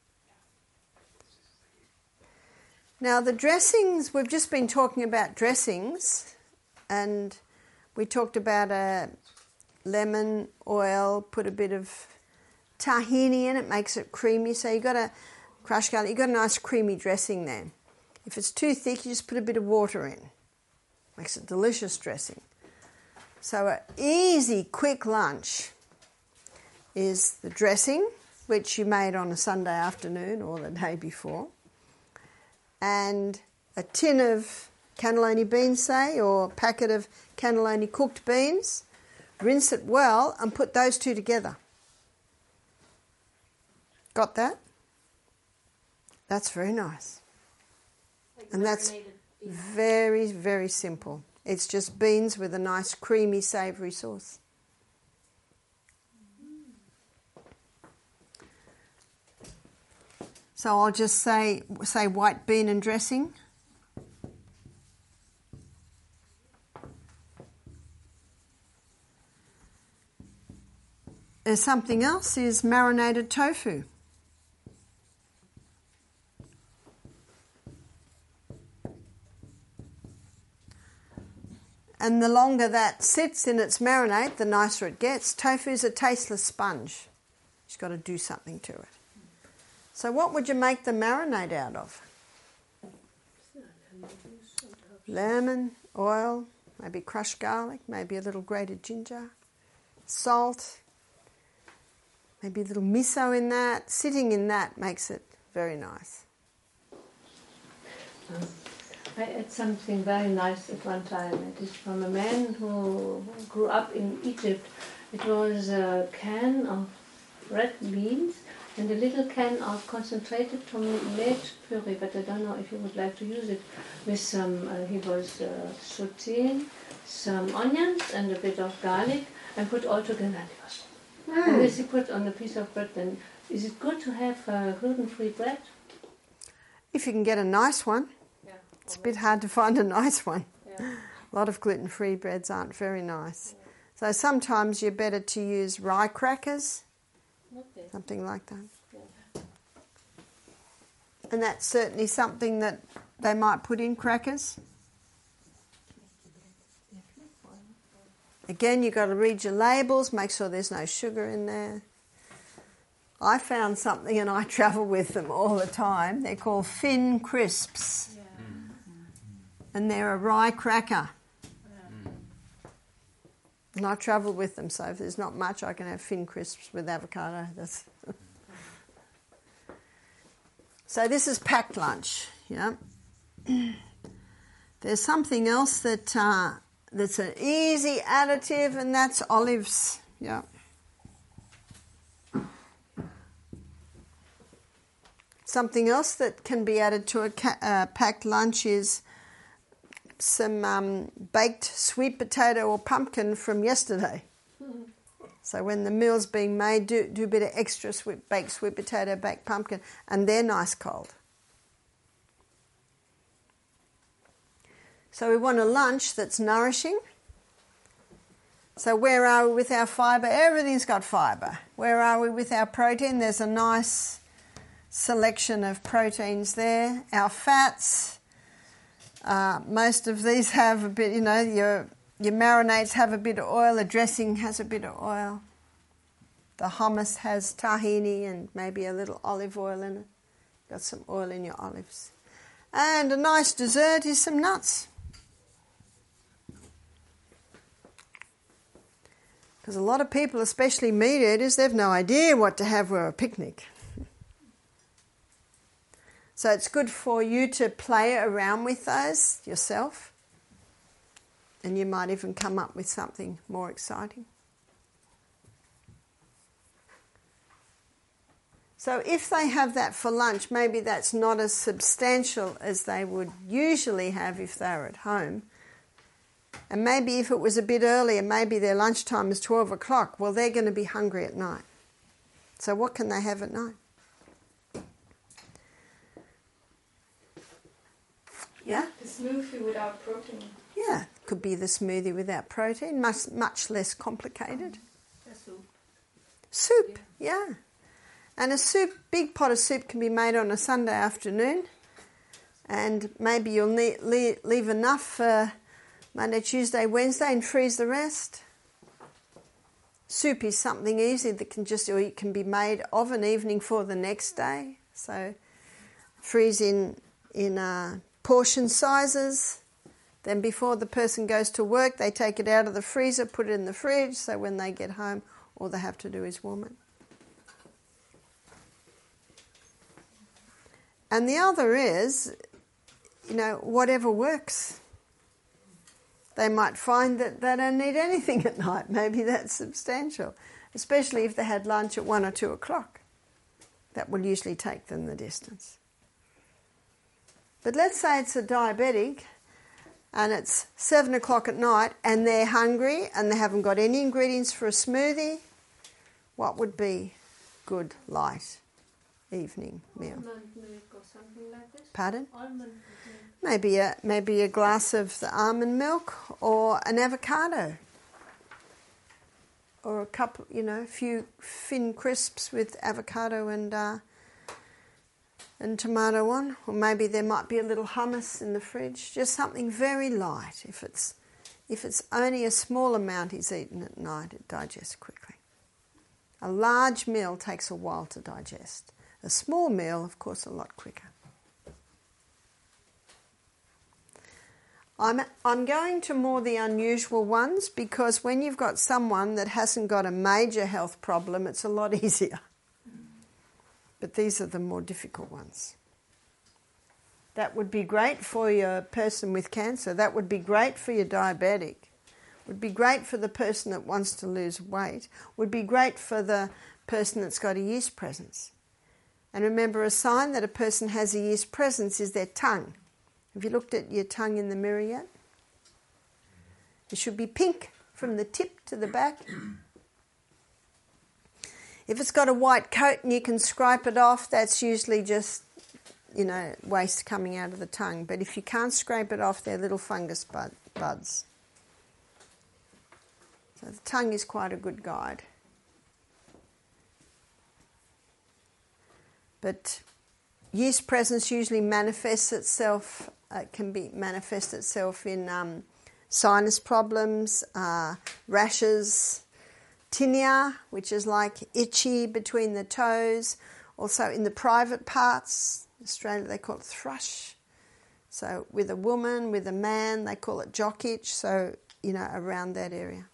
S1: Now the dressings, we've just been talking about dressings, and we talked about a lemon, oil, put a bit of tahini in it, makes it creamy. So you've got a crushed garlic, you've got a nice creamy dressing there. If it's too thick, you just put a bit of water in. Makes it delicious dressing. So an easy, quick lunch is the dressing, which you made on a Sunday afternoon or the day before, and a tin of cannellini beans, say, or a packet of cannellini cooked beans. Rinse it well and put those two together. Got that? That's very nice.
S5: Like
S1: And that's
S5: marinated beef.
S1: very, very simple. It's just beans with a nice creamy, savoury sauce. So I'll just say say white bean and dressing. There's something else, is marinated tofu. And the longer that sits in its marinade, the nicer it gets. Tofu's a tasteless sponge. You've got to do something to it. So what would you make the marinade out of? Lemon, oil, maybe crushed garlic, maybe a little grated ginger, salt, maybe a little miso in that. Sitting in that makes it very nice.
S5: Um, I had something very nice at one time. It is from a man who grew up in Egypt. It was a can of red beans and a little can of concentrated tomato puree, but I don't know if you would like to use it, with some, uh, he was uh, sauteing some onions and a bit of garlic and put all together. Mm. And this he put on a piece of bread. Then is it good to have uh, gluten-free bread?
S1: If you can get a nice one.
S5: Yeah.
S1: It's a bit hard to find a nice one.
S5: Yeah.
S1: A lot of gluten-free breads aren't very nice. So sometimes you're better to use rye crackers,
S5: Okay.
S1: something like that.
S5: Yeah.
S1: And that's certainly something that they might put in crackers. Again, you've got to read your labels, make sure there's no sugar in there. I found something and I travel with them all the time. They're called Fin Crisps.
S10: Yeah.
S1: And they're a rye cracker.
S10: Yeah.
S1: And I travel with them, so if there's not much, I can have Fin Crisps with avocado. That's so this is packed lunch, yeah. There's something else that uh, that's an easy additive, and that's olives, yeah. Something else that can be added to a ca- uh, packed lunch is some um, baked sweet potato or pumpkin from yesterday. Mm-hmm. So when the meal's being made, do, do a bit of extra sweet, baked sweet potato, baked pumpkin, and they're nice cold. So we want a lunch that's nourishing. So where are we with our fibre? Everything's got fibre. Where are we with our protein? There's a nice selection of proteins there. Our fats, uh, most of these have a bit, you know, your your marinades have a bit of oil, the dressing has a bit of oil. The hummus has tahini and maybe a little olive oil in it. Got some oil in your olives. And a nice dessert is some nuts. Because a lot of people, especially meat eaters, they've no idea what to have for a picnic. So it's good for you to play around with those yourself, and you might even come up with something more exciting. So if they have that for lunch, maybe that's not as substantial as they would usually have if they were at home. And maybe if it was a bit earlier, maybe their lunchtime is twelve o'clock, well, they're going to be hungry at night. So what can they have at night? Yeah?
S8: The smoothie without protein.
S1: Yeah, could be the smoothie without protein, much, much less complicated.
S5: A soup.
S1: Soup, yeah. And a soup, big pot of soup can be made on a Sunday afternoon, and maybe you'll need, leave, leave enough for Monday, Tuesday, Wednesday, and freeze the rest. Soup is something easy that can just, or it can be made of an evening for the next day. So freeze in in uh, portion sizes. Then before the person goes to work, they take it out of the freezer, put it in the fridge, so when they get home, all they have to do is warm it. And the other is, you know, whatever works. They might find that they don't need anything at night. Maybe that's substantial, especially if they had lunch at one or two o'clock. That will usually take them the distance. But let's say it's a diabetic and it's seven o'clock at night and they're hungry and they haven't got any ingredients for a smoothie. What would be good light evening meal?
S5: Almond milk or something like this.
S1: Pardon?
S5: Almond milk.
S1: Maybe a maybe a glass of the almond milk or an avocado, or a couple, you know, a few Fin Crisps with avocado and uh, and tomato on, or maybe there might be a little hummus in the fridge. Just something very light. If it's if it's only a small amount he's eaten at night, it digests quickly. A large meal takes a while to digest. A small meal, of course, a lot quicker. I'm I'm going to more the unusual ones because when you've got someone that hasn't got a major health problem, it's a lot easier. But these are the more difficult ones. That would be great for your person with cancer. That would be great for your diabetic. Would be great for the person that wants to lose weight. Would be great for the person that's got a yeast presence. And remember, a sign that a person has a yeast presence is their tongue. Have you looked at your tongue in the mirror yet? It should be pink from the tip to the back. If it's got a white coat and you can scrape it off, that's usually just, you know, waste coming out of the tongue. But if you can't scrape it off, they're little fungus bud, buds. So the tongue is quite a good guide. But yeast presence usually manifests itself, uh, can be manifest itself in um, sinus problems, uh, rashes, tinea, which is like itchy between the toes. Also in the private parts, in Australia they call it thrush. So with a woman, with a man, they call it jock itch. So, you know, around that area.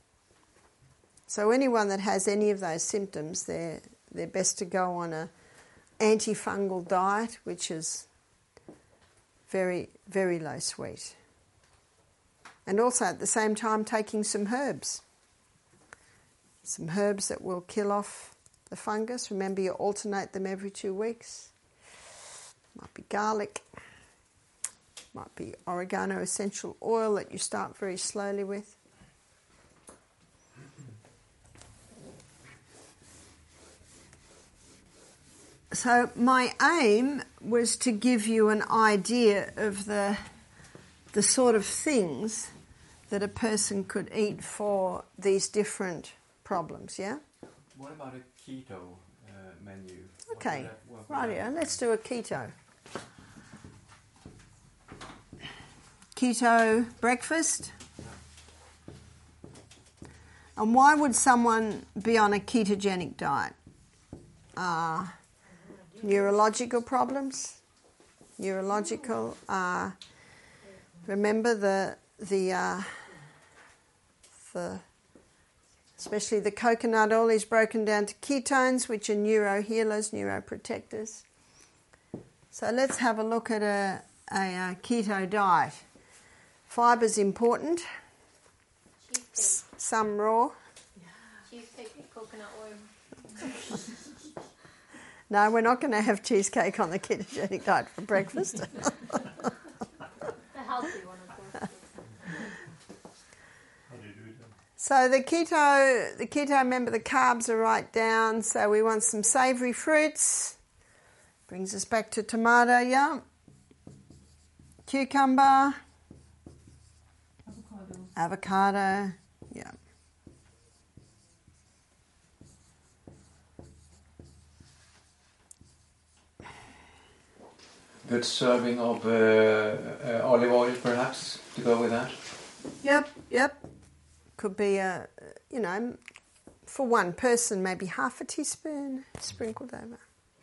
S1: So anyone that has any of those symptoms, they're, they're best to go on a antifungal diet, which is very, very low sweet. And also at the same time taking some herbs. Some herbs that will kill off the fungus. Remember, you alternate them every two weeks. Might be garlic. Might be oregano essential oil that you start very slowly with. So my aim was to give you an idea of the the sort of things that a person could eat for these different problems, yeah?
S6: What about a keto uh, menu?
S1: Okay,
S6: What would that- what would
S1: rightio,
S6: that-
S1: let's do a keto. Keto breakfast. And why would someone be on a ketogenic diet? Uh, neurological problems. Neurological. Uh, remember the the uh, the especially the coconut oil is broken down to ketones, which are neurohealers, neuroprotectors. So let's have a look at a, a, a keto diet. Fiber's important. S- some raw.
S3: Cheesecake and coconut oil.
S1: No, we're not going to have cheesecake on the ketogenic diet for breakfast.
S3: The healthy one, of course.
S2: How do you do it then?
S1: So the keto, the keto, remember the carbs are right down, so we want some savoury fruits. Brings us back to tomato, yeah. Cucumber.
S10: Avocado.
S1: Avocado, yeah.
S6: Good serving of uh, uh, olive oil, perhaps, to go with that.
S1: Yep, yep. Could be a, you know, for one person, maybe half a teaspoon sprinkled over.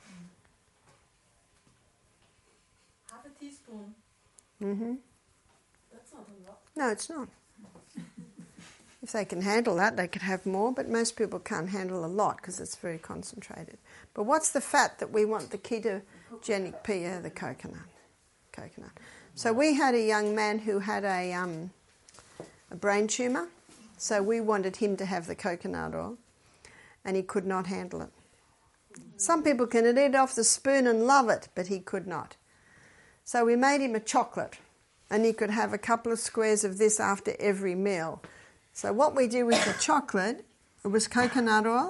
S11: Half a teaspoon.
S1: Mm-hmm.
S11: That's not a lot.
S1: No, it's not. If they can handle that, they could have more, but most people can't handle a lot because it's very concentrated. But what's the fat that we want the ketogenic P? Uh, the coconut. Coconut. So we had a young man who had a, um, a brain tumour, so we wanted him to have the coconut oil, and he could not handle it. Some people can eat it off the spoon and love it, but he could not. So we made him a chocolate, and he could have a couple of squares of this after every meal. So what we do with the chocolate, it was coconut oil,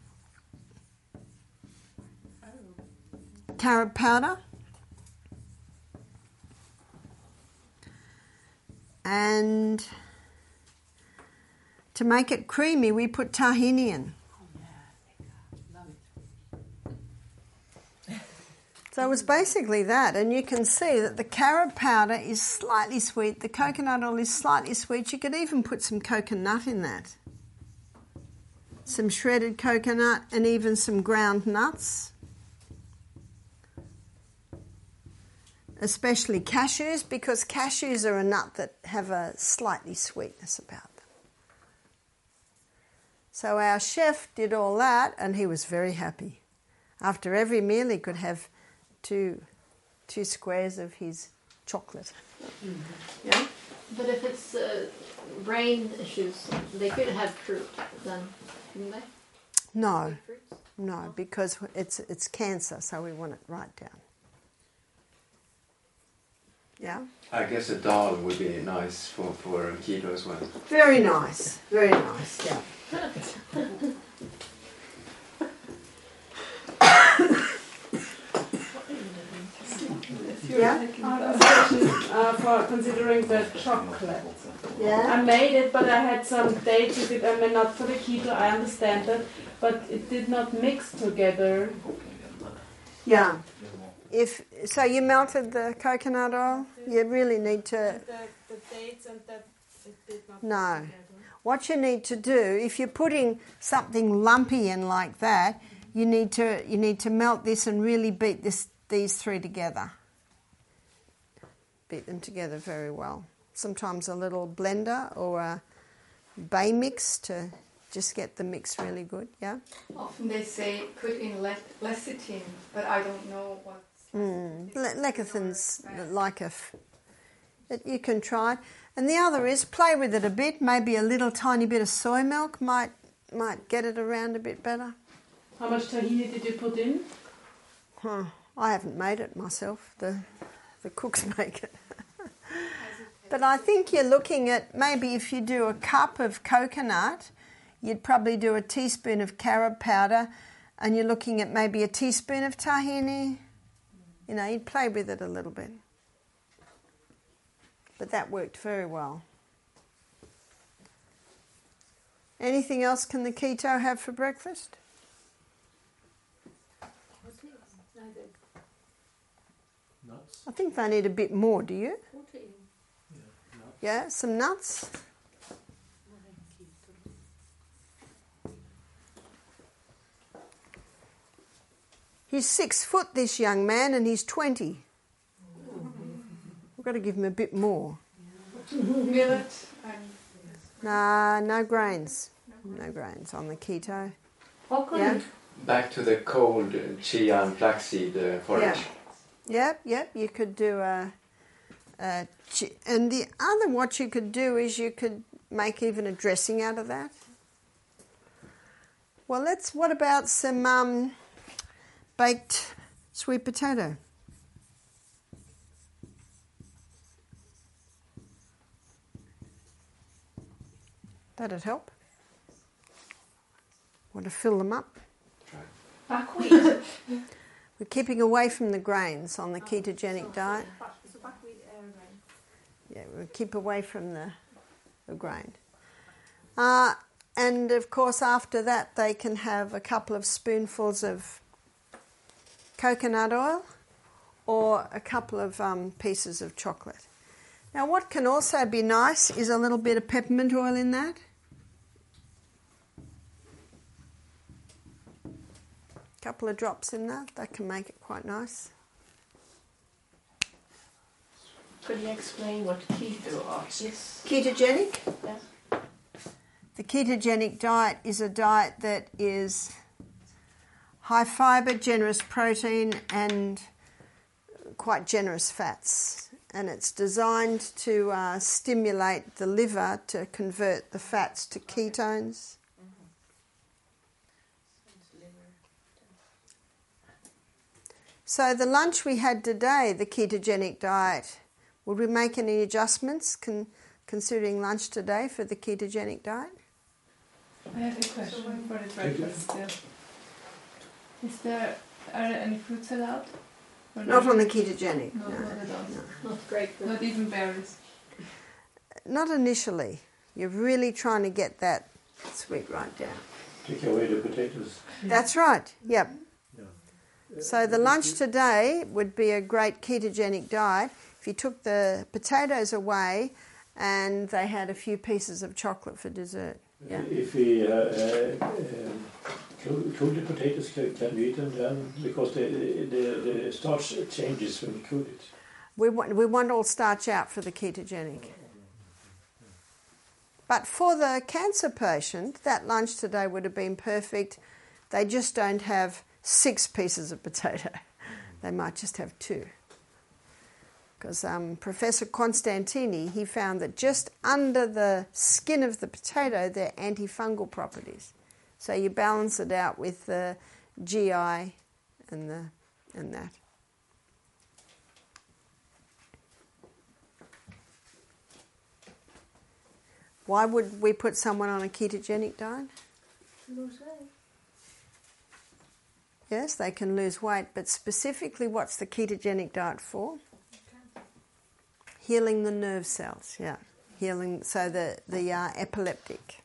S1: carrot powder, and to make it creamy, we put tahini in. So it was basically that, and you can see that the carrot powder is slightly sweet, the coconut oil is slightly sweet. You could even put some coconut in that. Some shredded coconut and even some ground nuts. Especially cashews, because cashews are a nut that have a slightly sweetness about them. So our chef did all that, and he was very happy. After every meal he could have two two squares of his chocolate. Mm-hmm. Yeah?
S3: But if it's uh, brain issues, they could have fruit then, couldn't they?
S1: No,
S3: Fruits?
S1: no, because it's it's cancer, so we want it right down. Yeah?
S6: I guess a dal would be nice for, for keto as well.
S1: Very nice, very nice, yeah. Yeah?
S11: I have a question uh, for considering the chocolate.
S1: Yeah?
S11: I made it, but I had some dates with it. I mean, not for the keto, I understand that, but it did not mix together.
S1: Yeah. If so, you melted the coconut oil. You really need to.
S11: The, the dates and that it did not
S1: No.
S11: mix together.
S1: what you need to do, if you're putting something lumpy in like that, you need to you need to melt this and really beat this these three together. Beat them together very well. Sometimes a little blender or a bay mix to just get the mix really good, yeah?
S8: Often they say put in le- lecithin, but I don't know what.
S1: Mm. Le- lecithin's like a... F- it, you can try it. And the other is play with it a bit. Maybe a little tiny bit of soy milk might might get it around a bit better.
S11: How much tahini did you put in?
S1: Huh. I haven't made it myself. The the cooks make it. But I think you're looking at maybe if you do a cup of coconut, you'd probably do a teaspoon of carob powder, and you're looking at maybe a teaspoon of tahini. You know, you'd play with it a little bit. But that worked very well. Anything else can the keto have for breakfast?
S2: Nuts.
S1: I think they need a bit more, do you?
S2: Yeah, nuts.
S1: Yeah, some nuts. He's six foot, this young man, and he's twenty. We've got to give him a bit more.
S8: Millet and
S1: Nah, no grains. No grains on the keto.
S5: How come?
S1: Yeah.
S6: Back to the cold uh, chia and flaxseed uh, forage.
S1: Yep, yep. You could do a, a chi- and the other what you could do is you could make even a dressing out of that. Well, let's. What about some um, baked sweet potato? That'd help. Want to fill them up?
S11: Buckwheat.
S1: We're keeping away from the grains on the ketogenic diet. Yeah, we keep away from the, the grain. Uh, and of course, after that, they can have a couple of spoonfuls of coconut oil or a couple of um, pieces of chocolate. Now, what can also be nice is a little bit of peppermint oil in that. A couple of drops in that, that can make it quite nice.
S11: Could you explain what keto is?
S1: Ketogenic?
S11: Yes.
S1: The ketogenic diet is a diet that is high fibre, generous protein and quite generous fats. And it's designed to uh, stimulate the liver to convert the fats to ketones. So the lunch we had today, the ketogenic diet, would we make any adjustments con- considering lunch today for the ketogenic diet?
S10: I have a question for the breakfast still. Is there, are there any fruits allowed? Or
S1: Not on the ketogenic.
S10: No,
S1: No,
S10: not at all.
S1: no.
S11: Not great.
S10: Not even berries.
S1: Not initially. You're really trying to get that sweet right down.
S2: Take away the potatoes.
S1: That's right. Yep.
S2: Yeah.
S1: So the lunch today would be a great ketogenic diet if you took the potatoes away and they had a few pieces of chocolate for dessert. Yeah.
S2: If we uh, uh, um, cool, cool the potatoes, can, can we eat them then? Because the, the, the starch changes when you cool it.
S1: We want, we want all starch out for the ketogenic. But for the cancer patient, that lunch today would have been perfect. They just don't have six pieces of potato. They might just have two. Because um, Professor Constantini, he found that just under the skin of the potato, there are antifungal properties. So you balance it out with the G I and the and that. Why would we put someone on a ketogenic diet?
S5: Lose weight.
S1: Yes, they can lose weight, but specifically what's the ketogenic diet for? Healing the nerve cells, yeah. Healing, so the, the uh, epileptic.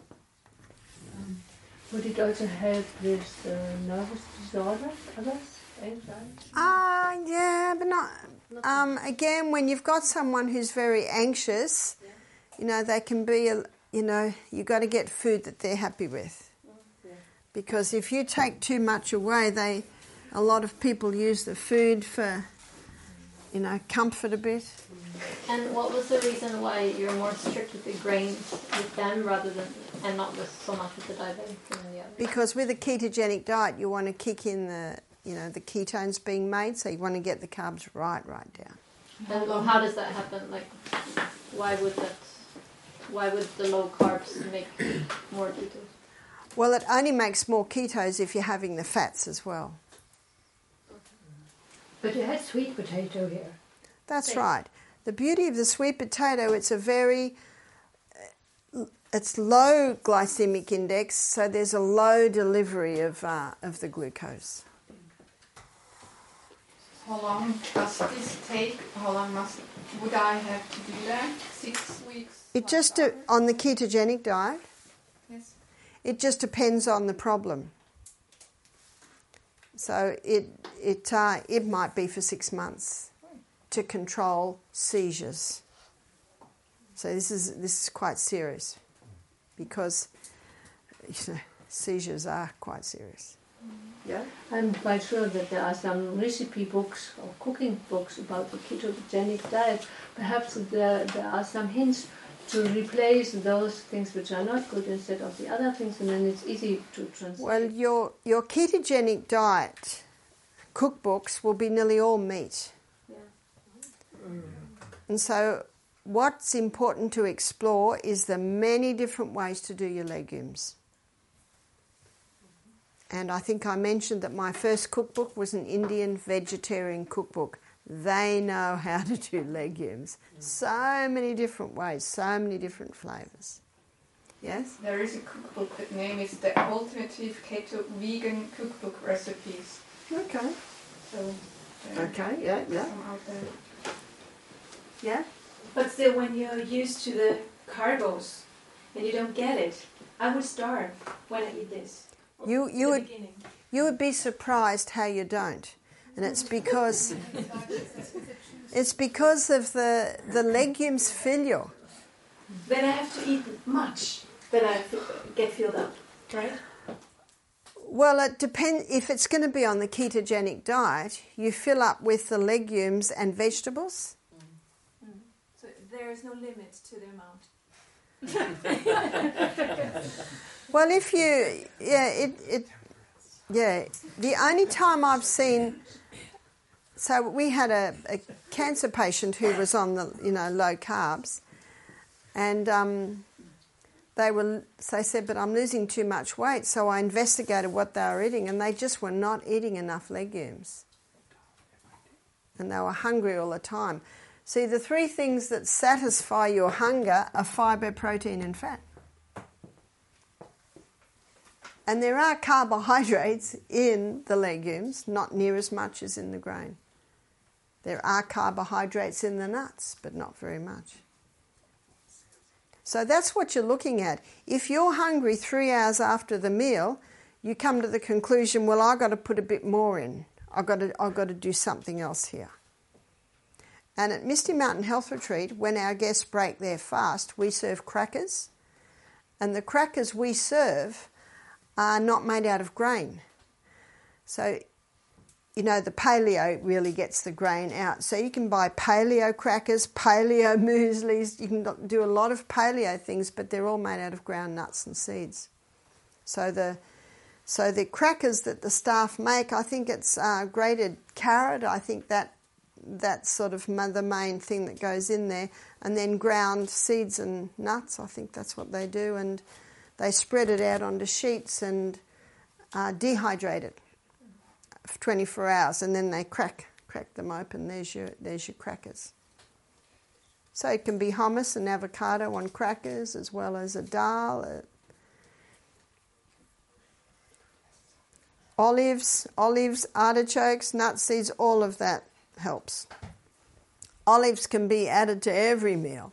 S5: Um, would it also help with uh, nervous disorders, others? anxiety?
S1: Ah, uh, yeah, but not. Um, again, when you've got someone who's very anxious,
S5: Yeah.
S1: you know, they can be, a, you know, you've got to get food that they're happy with.
S5: Yeah.
S1: Because if you take too much away, they, a lot of people use the food for, you know, comfort a bit.
S5: And what was the reason why you're more strict with the grains with them rather than, and not with so much with the diabetic and the other?
S1: Because with a ketogenic diet, you want to kick in the, you know, the ketones being made, so you want to get the carbs right, right down.
S5: And well, how does that happen? Like, why would that? Why would the low carbs make more ketos?
S1: Well, it only makes more ketos if you're having the fats as well.
S12: But you had sweet potato here.
S1: That's
S12: Thanks.
S1: right. The beauty of the sweet potato, it's a very, it's low glycemic index, so there's a low delivery of uh, of the glucose.
S8: How long does this take? How long must would I have to do that? Six weeks?
S1: It just uh, on the ketogenic diet.
S8: Yes.
S1: It just depends on the problem. So it it uh, it might be for six months to control seizures. So this is this is quite serious because you know, seizures are quite serious. Yeah.
S5: I'm quite sure that there are some recipe books or cooking books about the ketogenic diet. Perhaps there, there are some hints to replace those things which are not good instead of the other things, and then it's easy to translate.
S1: Well, your your ketogenic diet cookbooks will be nearly all meat.
S5: Yeah.
S1: And so what's important to explore is the many different ways to do your legumes. And I think I mentioned that my first cookbook was an Indian vegetarian cookbook. They know how to do legumes. So many different ways, so many different flavours. Yes?
S8: There is a cookbook. The name is The Alternative Keto Vegan Cookbook Recipes.
S1: Okay.
S8: So
S1: Okay, yeah, yeah.
S8: some out there.
S1: Yeah?
S12: But still, when you're used to the carbos and you don't get it, I would starve when I eat this.
S1: You you
S12: The
S1: would
S12: beginning.
S1: you would be surprised how you don't. And it's because it's because of the the legumes fill you.
S12: Then I have to eat much. Then I f- get filled up, right?
S1: Well, it depends. If it's going to be on the ketogenic diet, you fill up with the legumes and vegetables.
S12: Mm. So there is no limit to the amount.
S1: Well, if you, yeah, it, it, yeah. The only time I've seen, so we had a, a cancer patient who was on the, you know, low carbs, and um, they were, so they said, but I'm losing too much weight. So I investigated what they were eating, and they just were not eating enough legumes, and they were hungry all the time. See, the three things that satisfy your hunger are fibre, protein, and fat. And there are carbohydrates in the legumes, not near as much as in the grain. There are carbohydrates in the nuts, but not very much. So that's what you're looking at. If you're hungry three hours after the meal, you come to the conclusion, well, I've got to put a bit more in. I've got to, I've got to do something else here. And at Misty Mountain Health Retreat, when our guests break their fast, we serve crackers. And the crackers we serve are not made out of grain. So, you know, the paleo really gets the grain out. So you can buy paleo crackers, paleo mueslis. You can do a lot of paleo things, but they're all made out of ground nuts and seeds. So the so the crackers that the staff make, I think it's uh, grated carrot. I think that that's sort of the main thing that goes in there. And then ground seeds and nuts. I think that's what they do. And they spread it out onto sheets and uh, dehydrate it for twenty-four hours, and then they crack crack them open. There's your there's your crackers. So it can be hummus and avocado on crackers, as well as a dal, uh, olives, olives, artichokes, nut seeds. All of that helps. Olives can be added to every meal.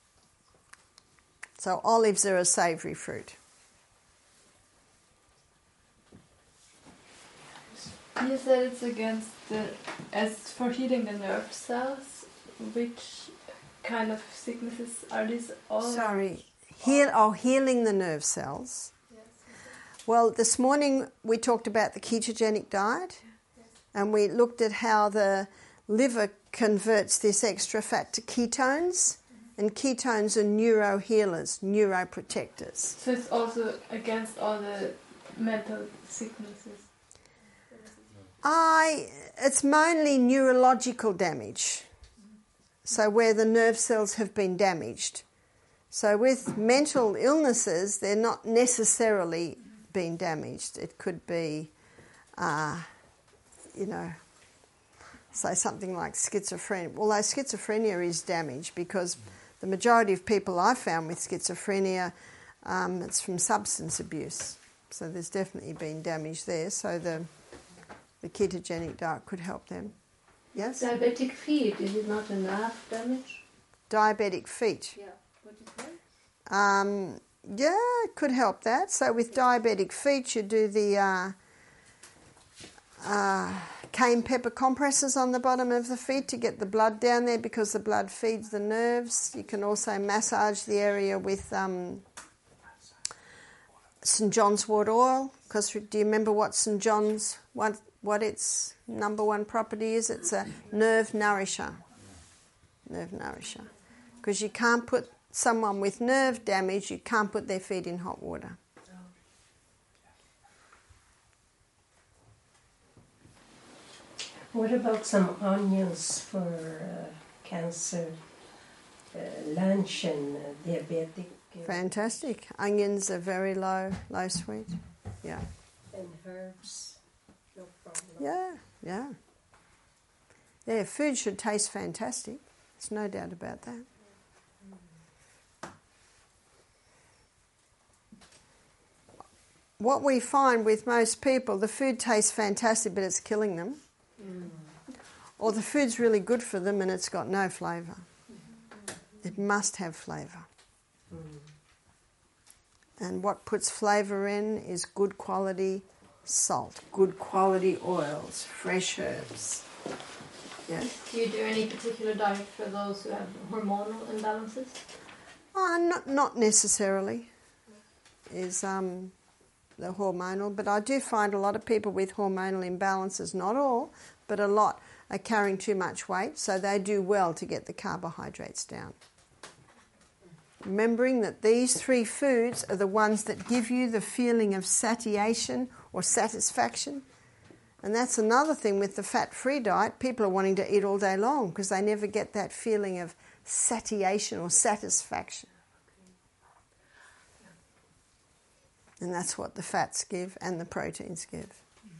S1: So olives are a savoury fruit.
S10: You said it's against the, as for healing the nerve cells. Which kind of sicknesses are these all?
S1: Sorry, heal, oh, healing the nerve cells. Well, this morning we talked about the ketogenic diet, and we looked at how the liver converts this extra fat to ketones, and ketones are neurohealers, neuroprotectors.
S10: So it's also against all the mental sicknesses?
S1: I, it's mainly neurological damage, so where the nerve cells have been damaged. So with mental illnesses, they're not necessarily been damaged. It could be, uh, you know, say something like schizophrenia. Although schizophrenia is damaged because the majority of people I've found with schizophrenia, um, it's from substance abuse. So there's definitely been damage there. So the the ketogenic diet could help them. Yes?
S5: Diabetic feet, is it not a nerve damage?
S1: Diabetic feet.
S5: Yeah. What is that?
S1: Um, yeah, it could help that. So with diabetic feet, you do the uh, uh, cayenne pepper compresses on the bottom of the feet to get the blood down there because the blood feeds the nerves. You can also massage the area with um, Saint John's wort oil. Because do you remember what Saint John's, what, what its number one property is? It's a nerve nourisher. Nerve nourisher. Because you can't put someone with nerve damage, you can't put their feet in hot water.
S7: What about some onions for uh, cancer, uh, lunch and uh, diabetic? Uh,
S1: Fantastic. Onions are very low, low sweet. Yeah.
S7: And herbs, no problem.
S1: Yeah, yeah. Yeah, food should taste fantastic. There's no doubt about that. What we find with most people, the food tastes fantastic, but it's killing them. Mm. Or the food's really good for them and it's got no flavour. It must have flavour. Mm. And what puts flavour in is good quality salt, good quality oils, fresh herbs. Yeah.
S5: Do you do any particular diet for those who have hormonal imbalances?
S1: Uh, not, not necessarily. Is um, the hormonal, but I do find a lot of people with hormonal imbalances, not all, but a lot, are carrying too much weight, so they do well to get the carbohydrates down. Remembering that these three foods are the ones that give you the feeling of satiation or satisfaction. And that's another thing with the fat-free diet. People are wanting to eat all day long because they never get that feeling of satiation or satisfaction. And that's what the fats give and the proteins give.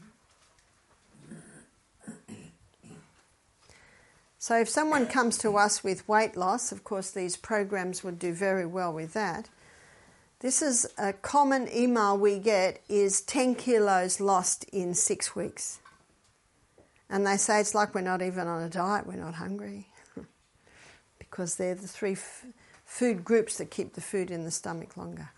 S1: So if someone comes to us with weight loss, of course these programs would do very well with that. This is a common email we get is ten kilos lost in six weeks. And they say it's like we're not even on a diet, we're not hungry. Because they're the three f- food groups that keep the food in the stomach longer.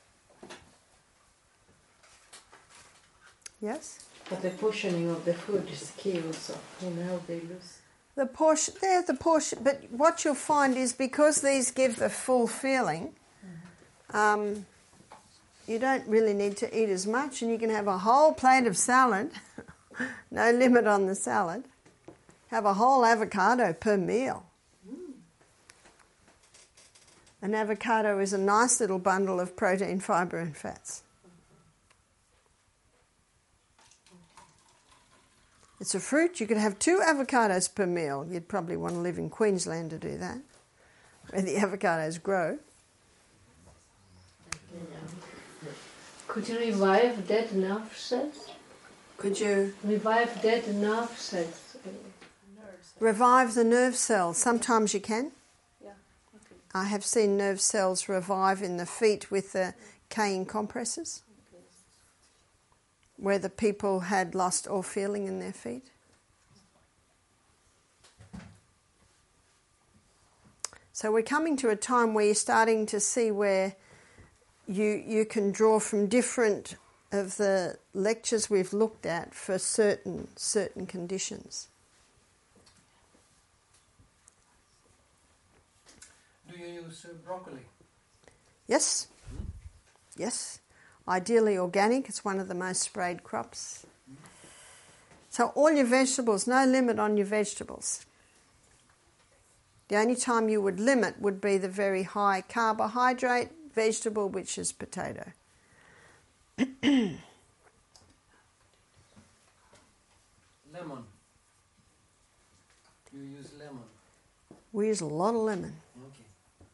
S1: Yes?
S3: But the portioning of the food is key also, in how they lose.
S1: The portion, they're the portion, but what you'll find is because these give the full feeling, mm-hmm. um, you don't really need to eat as much, and you can have a whole plate of salad, no limit on the salad, have a whole avocado per meal. Mm. An avocado is a nice little bundle of protein, fibre and fats. It's a fruit. You could have two avocados per meal. You'd probably want to live in Queensland to do that, where the avocados grow.
S5: Could you revive dead nerve cells?
S1: Could you?
S5: Revive dead nerve cells.
S1: Revive the nerve cells. Sometimes you can.
S5: Yeah. Okay.
S1: I have seen nerve cells revive in the feet with the cayenne compresses. Where the people had lost all feeling in their feet. So we're coming to a time where you're starting to see where you you can draw from different of the lectures we've looked at for certain certain conditions.
S9: Do you use uh, broccoli?
S1: Yes, yes. Ideally organic. It's one of the most sprayed crops. So all your vegetables, no limit on your vegetables. The only time you would limit would be the very high carbohydrate vegetable, which is potato.
S9: Lemon. You use lemon.
S1: We use a lot of lemon.
S9: Okay.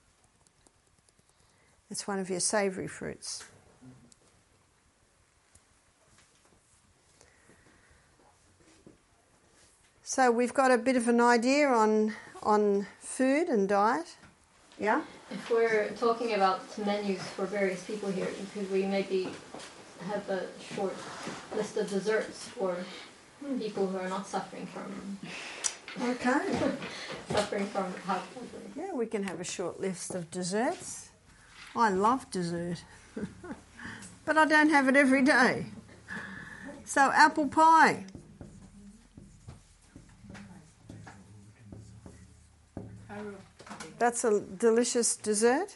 S1: It's one of your savoury fruits. So we've got a bit of an idea on on food and diet. Yeah?
S13: If we're talking about menus for various people here, could we maybe have a short list of desserts for people who are not suffering from
S1: Okay.
S13: suffering from heart disease?
S1: Yeah, we can have a short list of desserts. I love dessert. But I don't have it every day. So apple pie. That's a delicious dessert.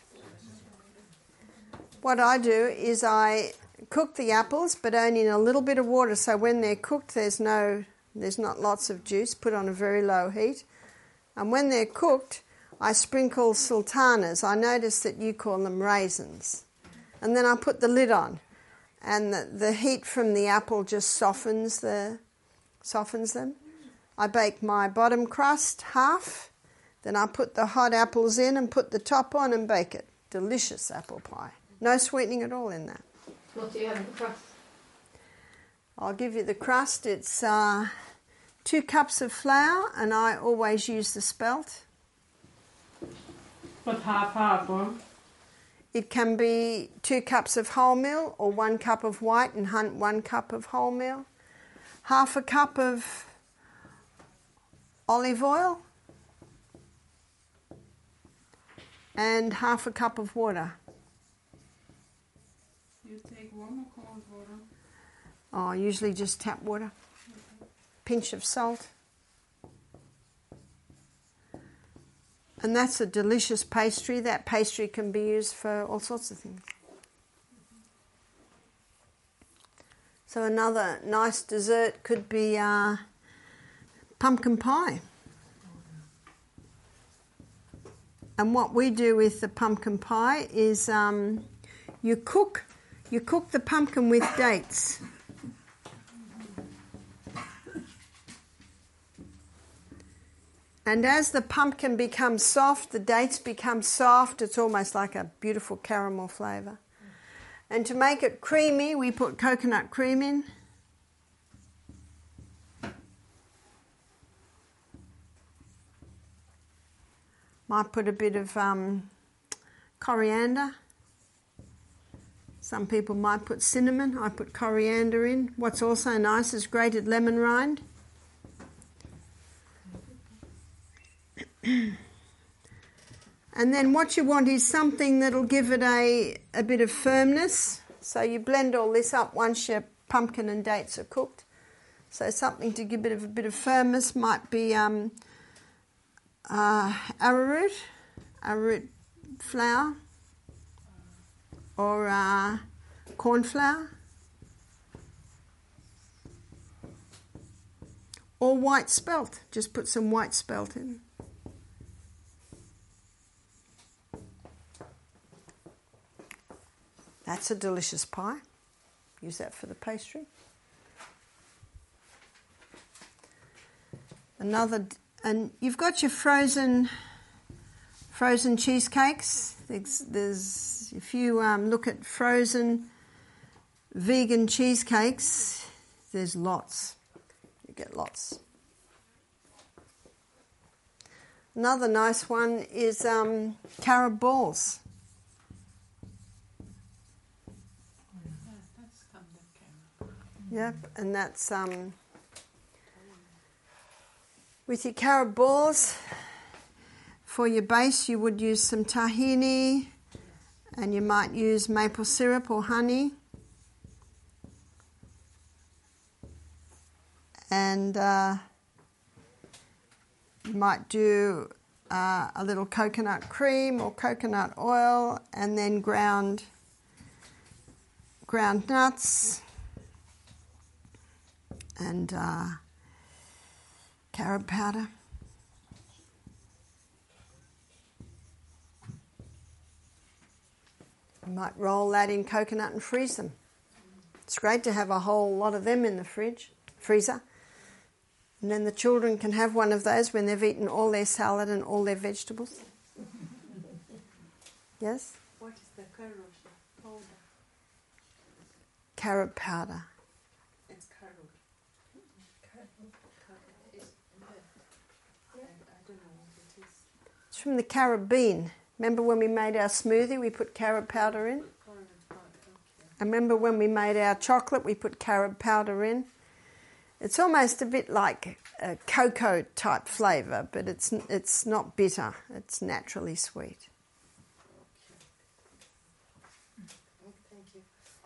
S1: What I do is I cook the apples, but only in a little bit of water, so when they're cooked there's no there's not lots of juice, put on a very low heat. And when they're cooked, I sprinkle sultanas. I notice that you call them raisins. And then I put the lid on, and the, the heat from the apple just softens the softens them. I bake my bottom crust half. Then I put the hot apples in and put the top on and bake it. Delicious apple pie. No sweetening at all in that.
S13: What do you have in the crust?
S1: I'll give you the crust. It's uh, two cups of flour, and I always use the spelt.
S11: But half half, huh?
S1: It can be two cups of wholemeal or one cup of white and hun- one cup of wholemeal. Half a cup of olive oil. And half a cup of water.
S11: You take warm or cold water?
S1: Oh, usually just tap water. Pinch of salt. And that's a delicious pastry. That pastry can be used for all sorts of things. So another nice dessert could be uh, pumpkin pie. And what we do with the pumpkin pie is um, you cook you cook the pumpkin with dates. And as the pumpkin becomes soft, the dates become soft. It's almost like a beautiful caramel flavour. And to make it creamy, we put coconut cream in. Might put a bit of um, coriander. Some people might put cinnamon. I put coriander in. What's also nice is grated lemon rind. And then what you want is something that'll give it a, a bit of firmness. So you blend all this up once your pumpkin and dates are cooked. So something to give a bit of a bit of firmness might be um, uh, arrowroot, arrowroot flour, or uh, corn flour, or white spelt. Just put some white spelt in. That's a delicious pie. Use that for the pastry. Another, and you've got your frozen, frozen cheesecakes. There's, there's if you um, look at frozen vegan cheesecakes, there's lots. You get lots. Another nice one is um, carob balls. Yep, and that's um, with your carob balls. For your base, you would use some tahini, and you might use maple syrup or honey. and uh, you might do uh, a little coconut cream or coconut oil, and then ground ground nuts and uh, carob powder. You might roll that in coconut and freeze them. It's great to have a whole lot of them in the fridge, freezer. And then the children can have one of those when they've eaten all their salad and all their vegetables. Yes?
S4: What is the carob powder?
S1: Carob powder.
S4: It's carob. I don't know what it is.
S1: It's from the carob bean. Remember when we made our smoothie, we put carob powder in? I remember when we made our chocolate, we put carob powder in. It's almost a bit like a cocoa type flavour, but it's it's not bitter. It's naturally sweet.
S8: Thank you.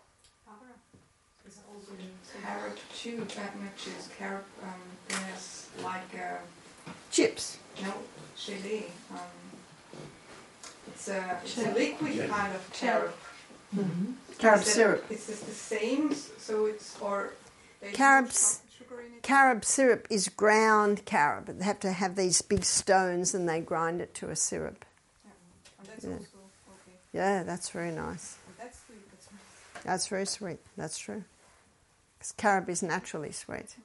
S8: Carob chew, that much is carob. Um, there's like a
S1: chips.
S8: No, chili. Um, it's a it's a liquid kind of carob.
S1: Mm-hmm. Carob
S8: Is it-
S1: syrup.
S8: Is this the same? So it's or there's no
S1: Carobs,
S8: sugar in it?
S1: carob syrup is ground carob. They have to have these big stones and they grind it to a syrup.
S8: And that's
S1: Yeah.
S8: also okay.
S1: Yeah, that's very nice.
S8: And that's sweet. That's nice.
S1: That's very sweet. That's true. Because carob is naturally sweet.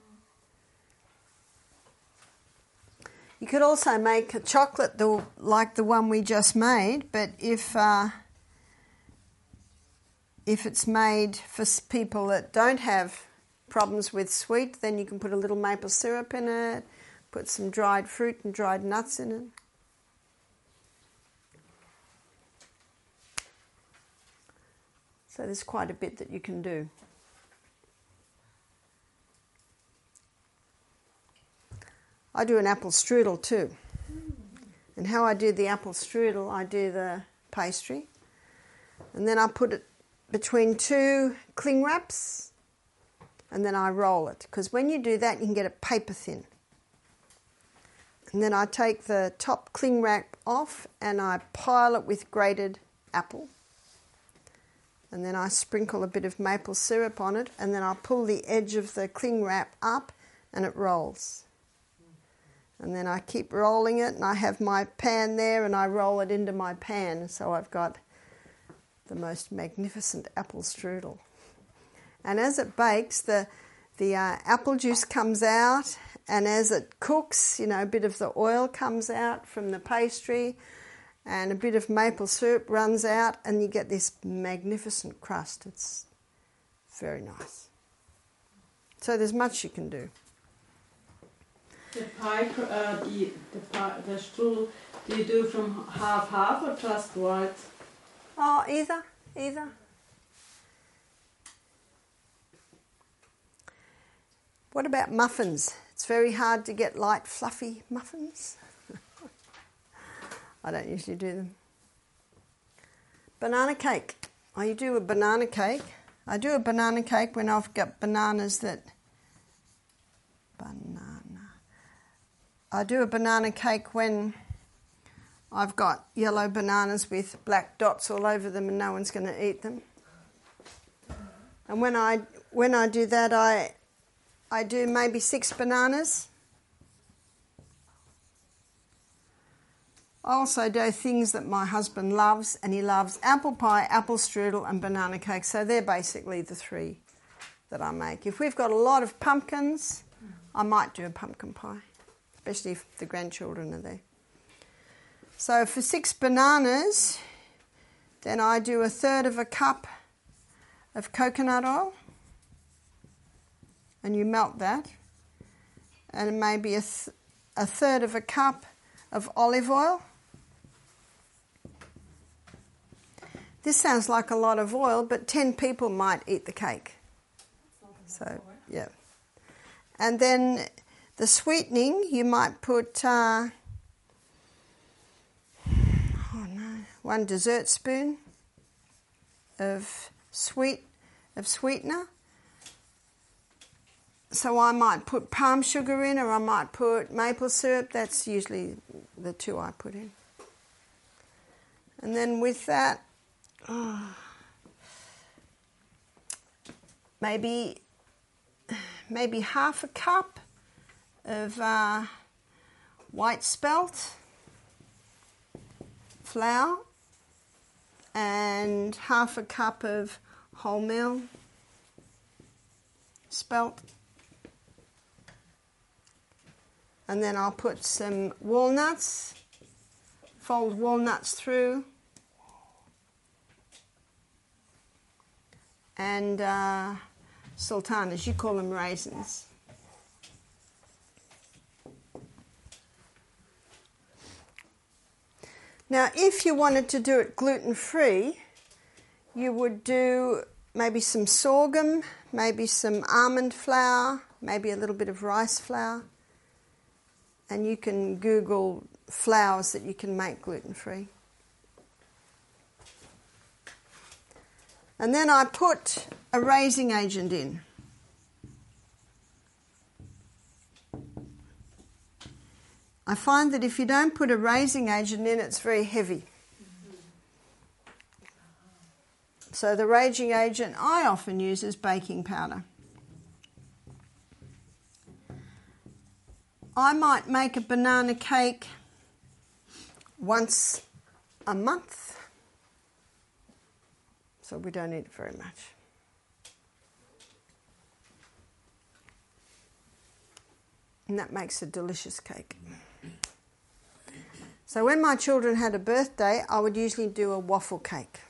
S1: You could also make a chocolate the, like the one we just made, but if uh, if it's made for s- people that don't have problems with sweet, then you can put a little maple syrup in it, put some dried fruit and dried nuts in it. So there's quite a bit that you can do. I do an apple strudel too. And how I do the apple strudel, I do the pastry, and then I put it between two cling wraps, and then I roll it. Because when you do that, you can get it paper thin. And then I take the top cling wrap off and I pile it with grated apple. And then I sprinkle a bit of maple syrup on it, and then I pull the edge of the cling wrap up and it rolls. And then I keep rolling it, and I have my pan there and I roll it into my pan. So I've got the most magnificent apple strudel. And as it bakes, the the uh, apple juice comes out, and as it cooks, you know, a bit of the oil comes out from the pastry, and a bit of maple syrup runs out, and you get this magnificent crust. It's very nice. So there's much you can do.
S11: The pie, uh, the the pie, the strudel, do you do from half half or just white?
S1: Oh, either, either. What about muffins? It's very hard to get light, fluffy muffins. I don't usually do them. Banana cake. I do a banana cake. I do a banana cake when I've got bananas that... Banana. I do a banana cake when I've got yellow bananas with black dots all over them and no one's going to eat them. And when I when I do that, I I do maybe six bananas. I also do things that my husband loves, and he loves apple pie, apple strudel and banana cake. So they're basically the three that I make. If we've got a lot of pumpkins, I might do a pumpkin pie, especially if the grandchildren are there. So for six bananas, then I do a third of a cup of coconut oil, and you melt that, and maybe a, th- a third of a cup of olive oil. This sounds like a lot of oil, but ten people might eat the cake. So, yeah. And then the sweetening, you might put uh, oh no, one dessert spoon of sweet of sweetener, so I might put palm sugar in, or I might put maple syrup. That's usually the two I put in. And then with that, oh, maybe maybe half a cup of uh, white spelt flour and half a cup of wholemeal spelt. And then I'll put some walnuts, fold walnuts through, and uh, sultanas, you call them raisins. Now, if you wanted to do it gluten-free, you would do maybe some sorghum, maybe some almond flour, maybe a little bit of rice flour. And you can Google flours that you can make gluten-free. And then I put a raising agent in. I find that if you don't put a raising agent in, it's very heavy. So the raising agent I often use is baking powder. I might make a banana cake once a month, so we don't eat it very much. And that makes a delicious cake. So when my children had a birthday, I would usually do a waffle cake.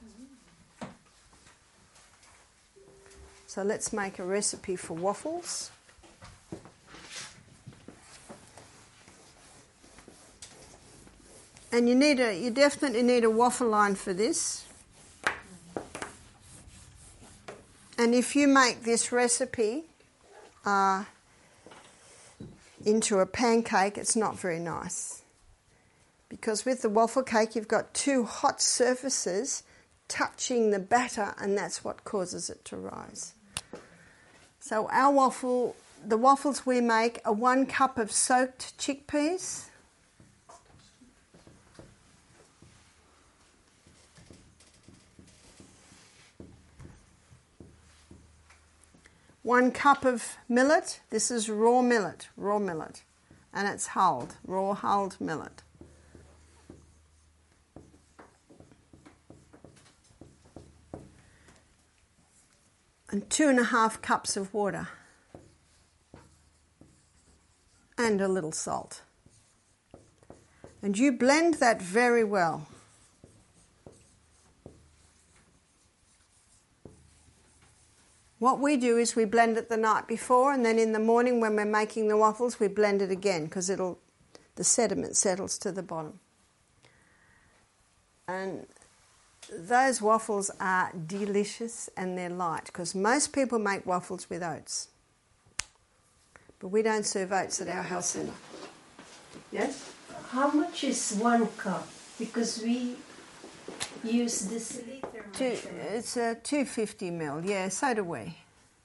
S1: So let's make a recipe for waffles. And you need a, you definitely need a waffle line for this. And if you make this recipe uh, into a pancake, it's not very nice. Because with the waffle cake, you've got two hot surfaces touching the batter, and that's what causes it to rise. So our waffle, the waffles we make are one cup of soaked chickpeas, one cup of millet. This is raw millet, raw millet, and it's hulled, raw hulled millet. And two and a half cups of water. And a little salt. And you blend that very well. What we do is we blend it the night before, and then in the morning when we're making the waffles, we blend it again because it'll the sediment settles to the bottom. And those waffles are delicious and they're light because most people make waffles with oats. But we don't serve oats at our health centre. Yes?
S7: How much is one cup? Because we use this liter.
S1: Two, it's a two hundred fifty mil, yeah, so do we.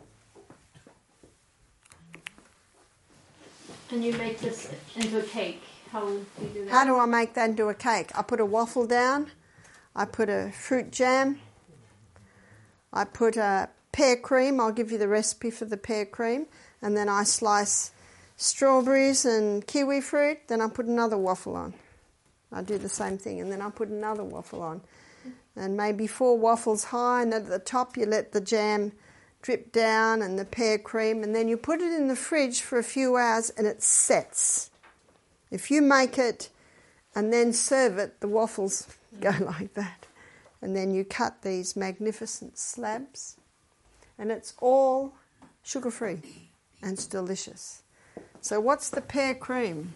S13: And you make this into a cake. How do you do that?
S1: How do I make that into a cake? I put a waffle down, I put a fruit jam, I put a pear cream, I'll give you the recipe for the pear cream, and then I slice strawberries and kiwi fruit, then I put another waffle on. I do the same thing, and then I put another waffle on. And maybe four waffles high, and at the top you let the jam drip down and the pear cream, and then you put it in the fridge for a few hours and it sets. If you make it and then serve it, the waffles go like that. And then you cut these magnificent slabs, and it's all sugar-free and it's delicious. So what's the pear cream?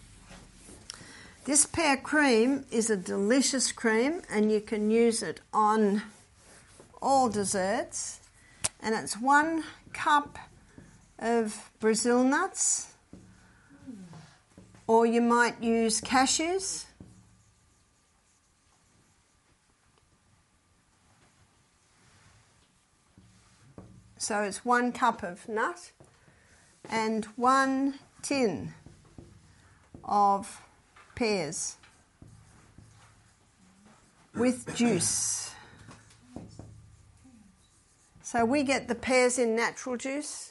S1: This pear cream is a delicious cream, and you can use it on all desserts. And it's one cup of Brazil nuts, or you might use cashews. So it's one cup of nut, and one tin of pears with juice. So we get the pears in natural juice.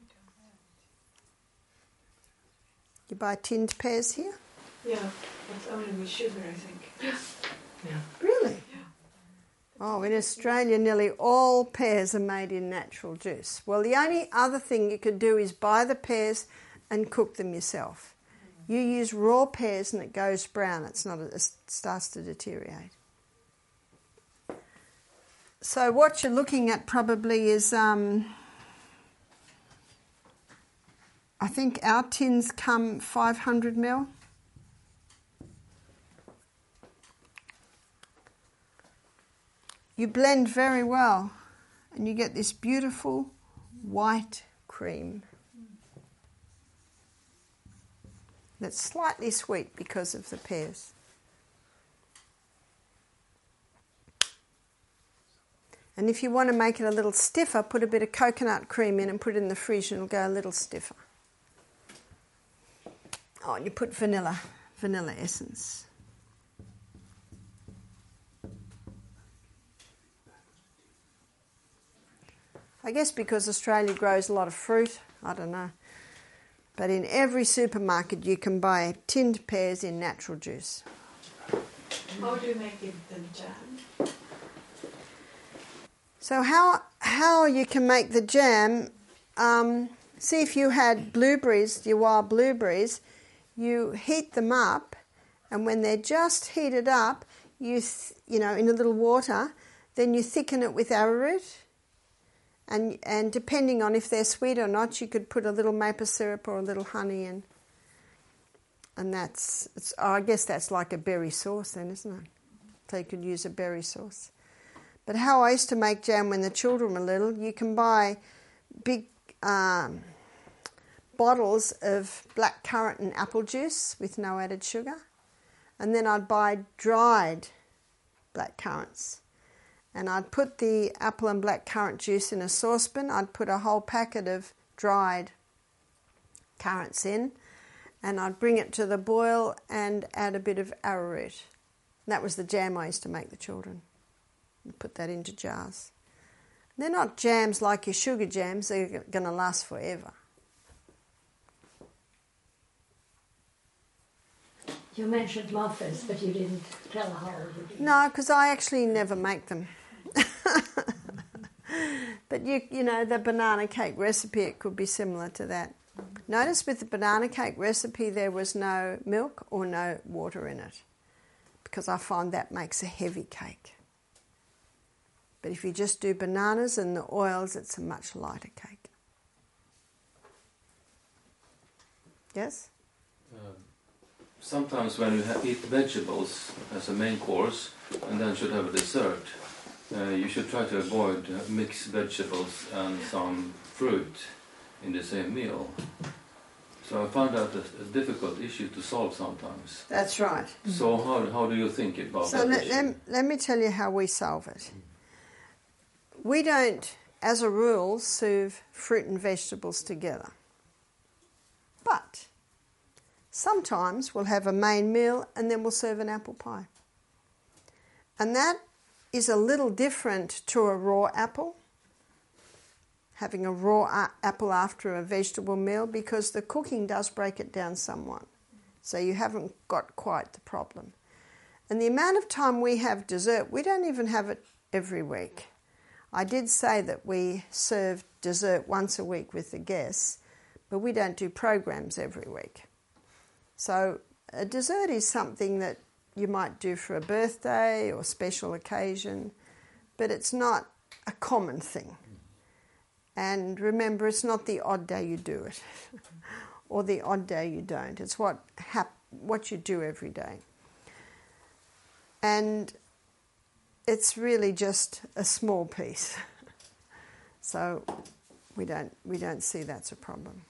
S1: You buy tinned pears here?
S12: Yeah, but only with sugar, I think.
S1: Yeah. Really?
S12: Yeah.
S1: Oh, in Australia, nearly all pears are made in natural juice. Well, the only other thing you could do is buy the pears and cook them yourself. You use raw pears and it goes brown. It's not. It starts to deteriorate. So what you're looking at probably is, um, I think our tins come five hundred mil. You blend very well and you get this beautiful white cream that's slightly sweet because of the pears. And if you want to make it a little stiffer, put a bit of coconut cream in and put it in the fridge and it'll go a little stiffer. Oh, and you put vanilla, vanilla essence. I guess because Australia grows a lot of fruit, I don't know. But in every supermarket you can buy tinned pears in natural juice.
S12: How do you make it the jam?
S1: So how how you can make the jam, um, see if you had blueberries, your wild blueberries, you heat them up, and when they're just heated up, you th- you know, in a little water, then you thicken it with arrowroot. And and depending on if they're sweet or not, you could put a little maple syrup or a little honey in. And that's, it's, oh, I guess that's like a berry sauce then, isn't it? So you could use a berry sauce. But how I used to make jam when the children were little, you can buy big um, bottles of black currant and apple juice with no added sugar. And then I'd buy dried black currants. And I'd put the apple and black currant juice in a saucepan. I'd put a whole packet of dried currants in, and I'd bring it to the boil and add a bit of arrowroot. And that was the jam I used to make the children. And put that into jars. They're not jams like your sugar jams. They're going to last forever.
S5: You mentioned muffins, but you didn't tell how you did.
S1: No, because I actually never make them. But you you know, the banana cake recipe, it could be similar to that. Notice with the banana cake recipe there was no milk or no water in it, because I find that makes a heavy cake. But if you just do bananas and the oils, it's a much lighter cake. Yes?
S14: Um, sometimes when you ha- eat vegetables as a main course and then should have a dessert, uh, you should try to avoid uh, mixed vegetables and some fruit in the same meal. So I found that a, a difficult issue to solve sometimes.
S1: That's right.
S14: So how, how do you think about
S1: So
S14: that
S1: let,
S14: issue?
S1: let, let me tell you how we solve it. We don't, as a rule, serve fruit and vegetables together. But sometimes we'll have a main meal and then we'll serve an apple pie. And that is a little different to a raw apple, having a raw a- apple after a vegetable meal, because the cooking does break it down somewhat. So you haven't got quite the problem. And the amount of time we have dessert, we don't even have it every week. I did say that we serve dessert once a week with the guests, but we don't do programs every week. So a dessert is something that you might do for a birthday or special occasion, but it's not a common thing. And remember, it's not the odd day you do it or the odd day you don't. It's what hap- what you do every day. And it's really just a small piece. So we don't we don't see that's a problem.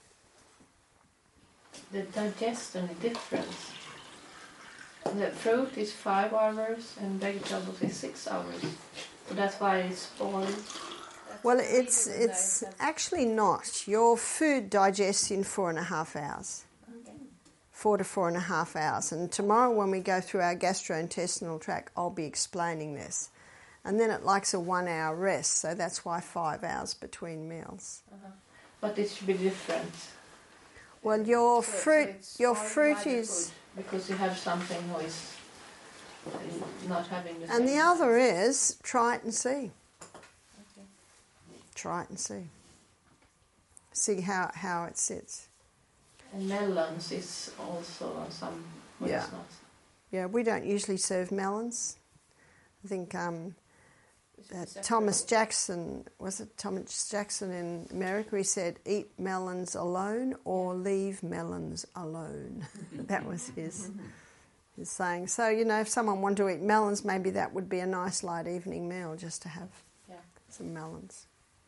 S10: The digestion difference. The fruit is five hours and vegetables is six hours. So that's why it's spoiled.
S1: Well, it's it's actually not. Your food digests in four and a half hours. Four to four and a half hours. And tomorrow when we go through our gastrointestinal tract, I'll be explaining this. And then it likes a one hour rest, so that's why five hours between meals.
S5: Uh-huh. But it should be different.
S1: Well, your
S5: So-
S1: fruit,
S5: so
S1: your
S5: it's
S1: fruit
S5: hard
S1: is...
S5: food, because you have something who is not having the
S1: And
S5: same.
S1: the other is, try it and see. Try it and see. See how, how it sits.
S5: And melons is also on some, but
S1: Yeah.
S5: it's not.
S1: Yeah, we don't usually serve melons. I think um, uh, Thomas Jackson, was it Thomas Jackson in America, he said, eat melons alone or leave melons alone. That was his, his saying. So, you know, if someone wanted to eat melons, maybe that would be a nice light evening meal, just to have
S5: Yeah.
S1: some melons.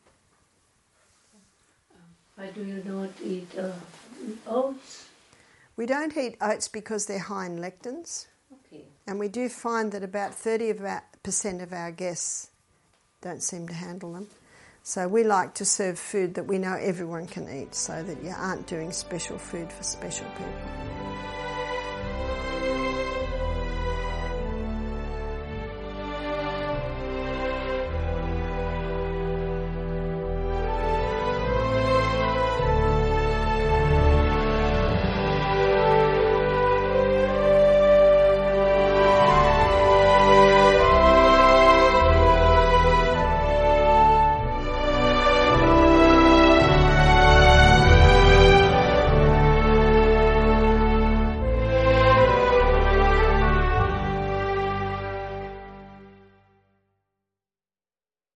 S5: Why do you not eat uh, oats?
S1: We don't eat oats because they're high in lectins.
S5: Okay.
S1: And we do find that about thirty percent of our guests don't seem to handle them. So we like to serve food that we know everyone can eat, so that you aren't doing special food for special people.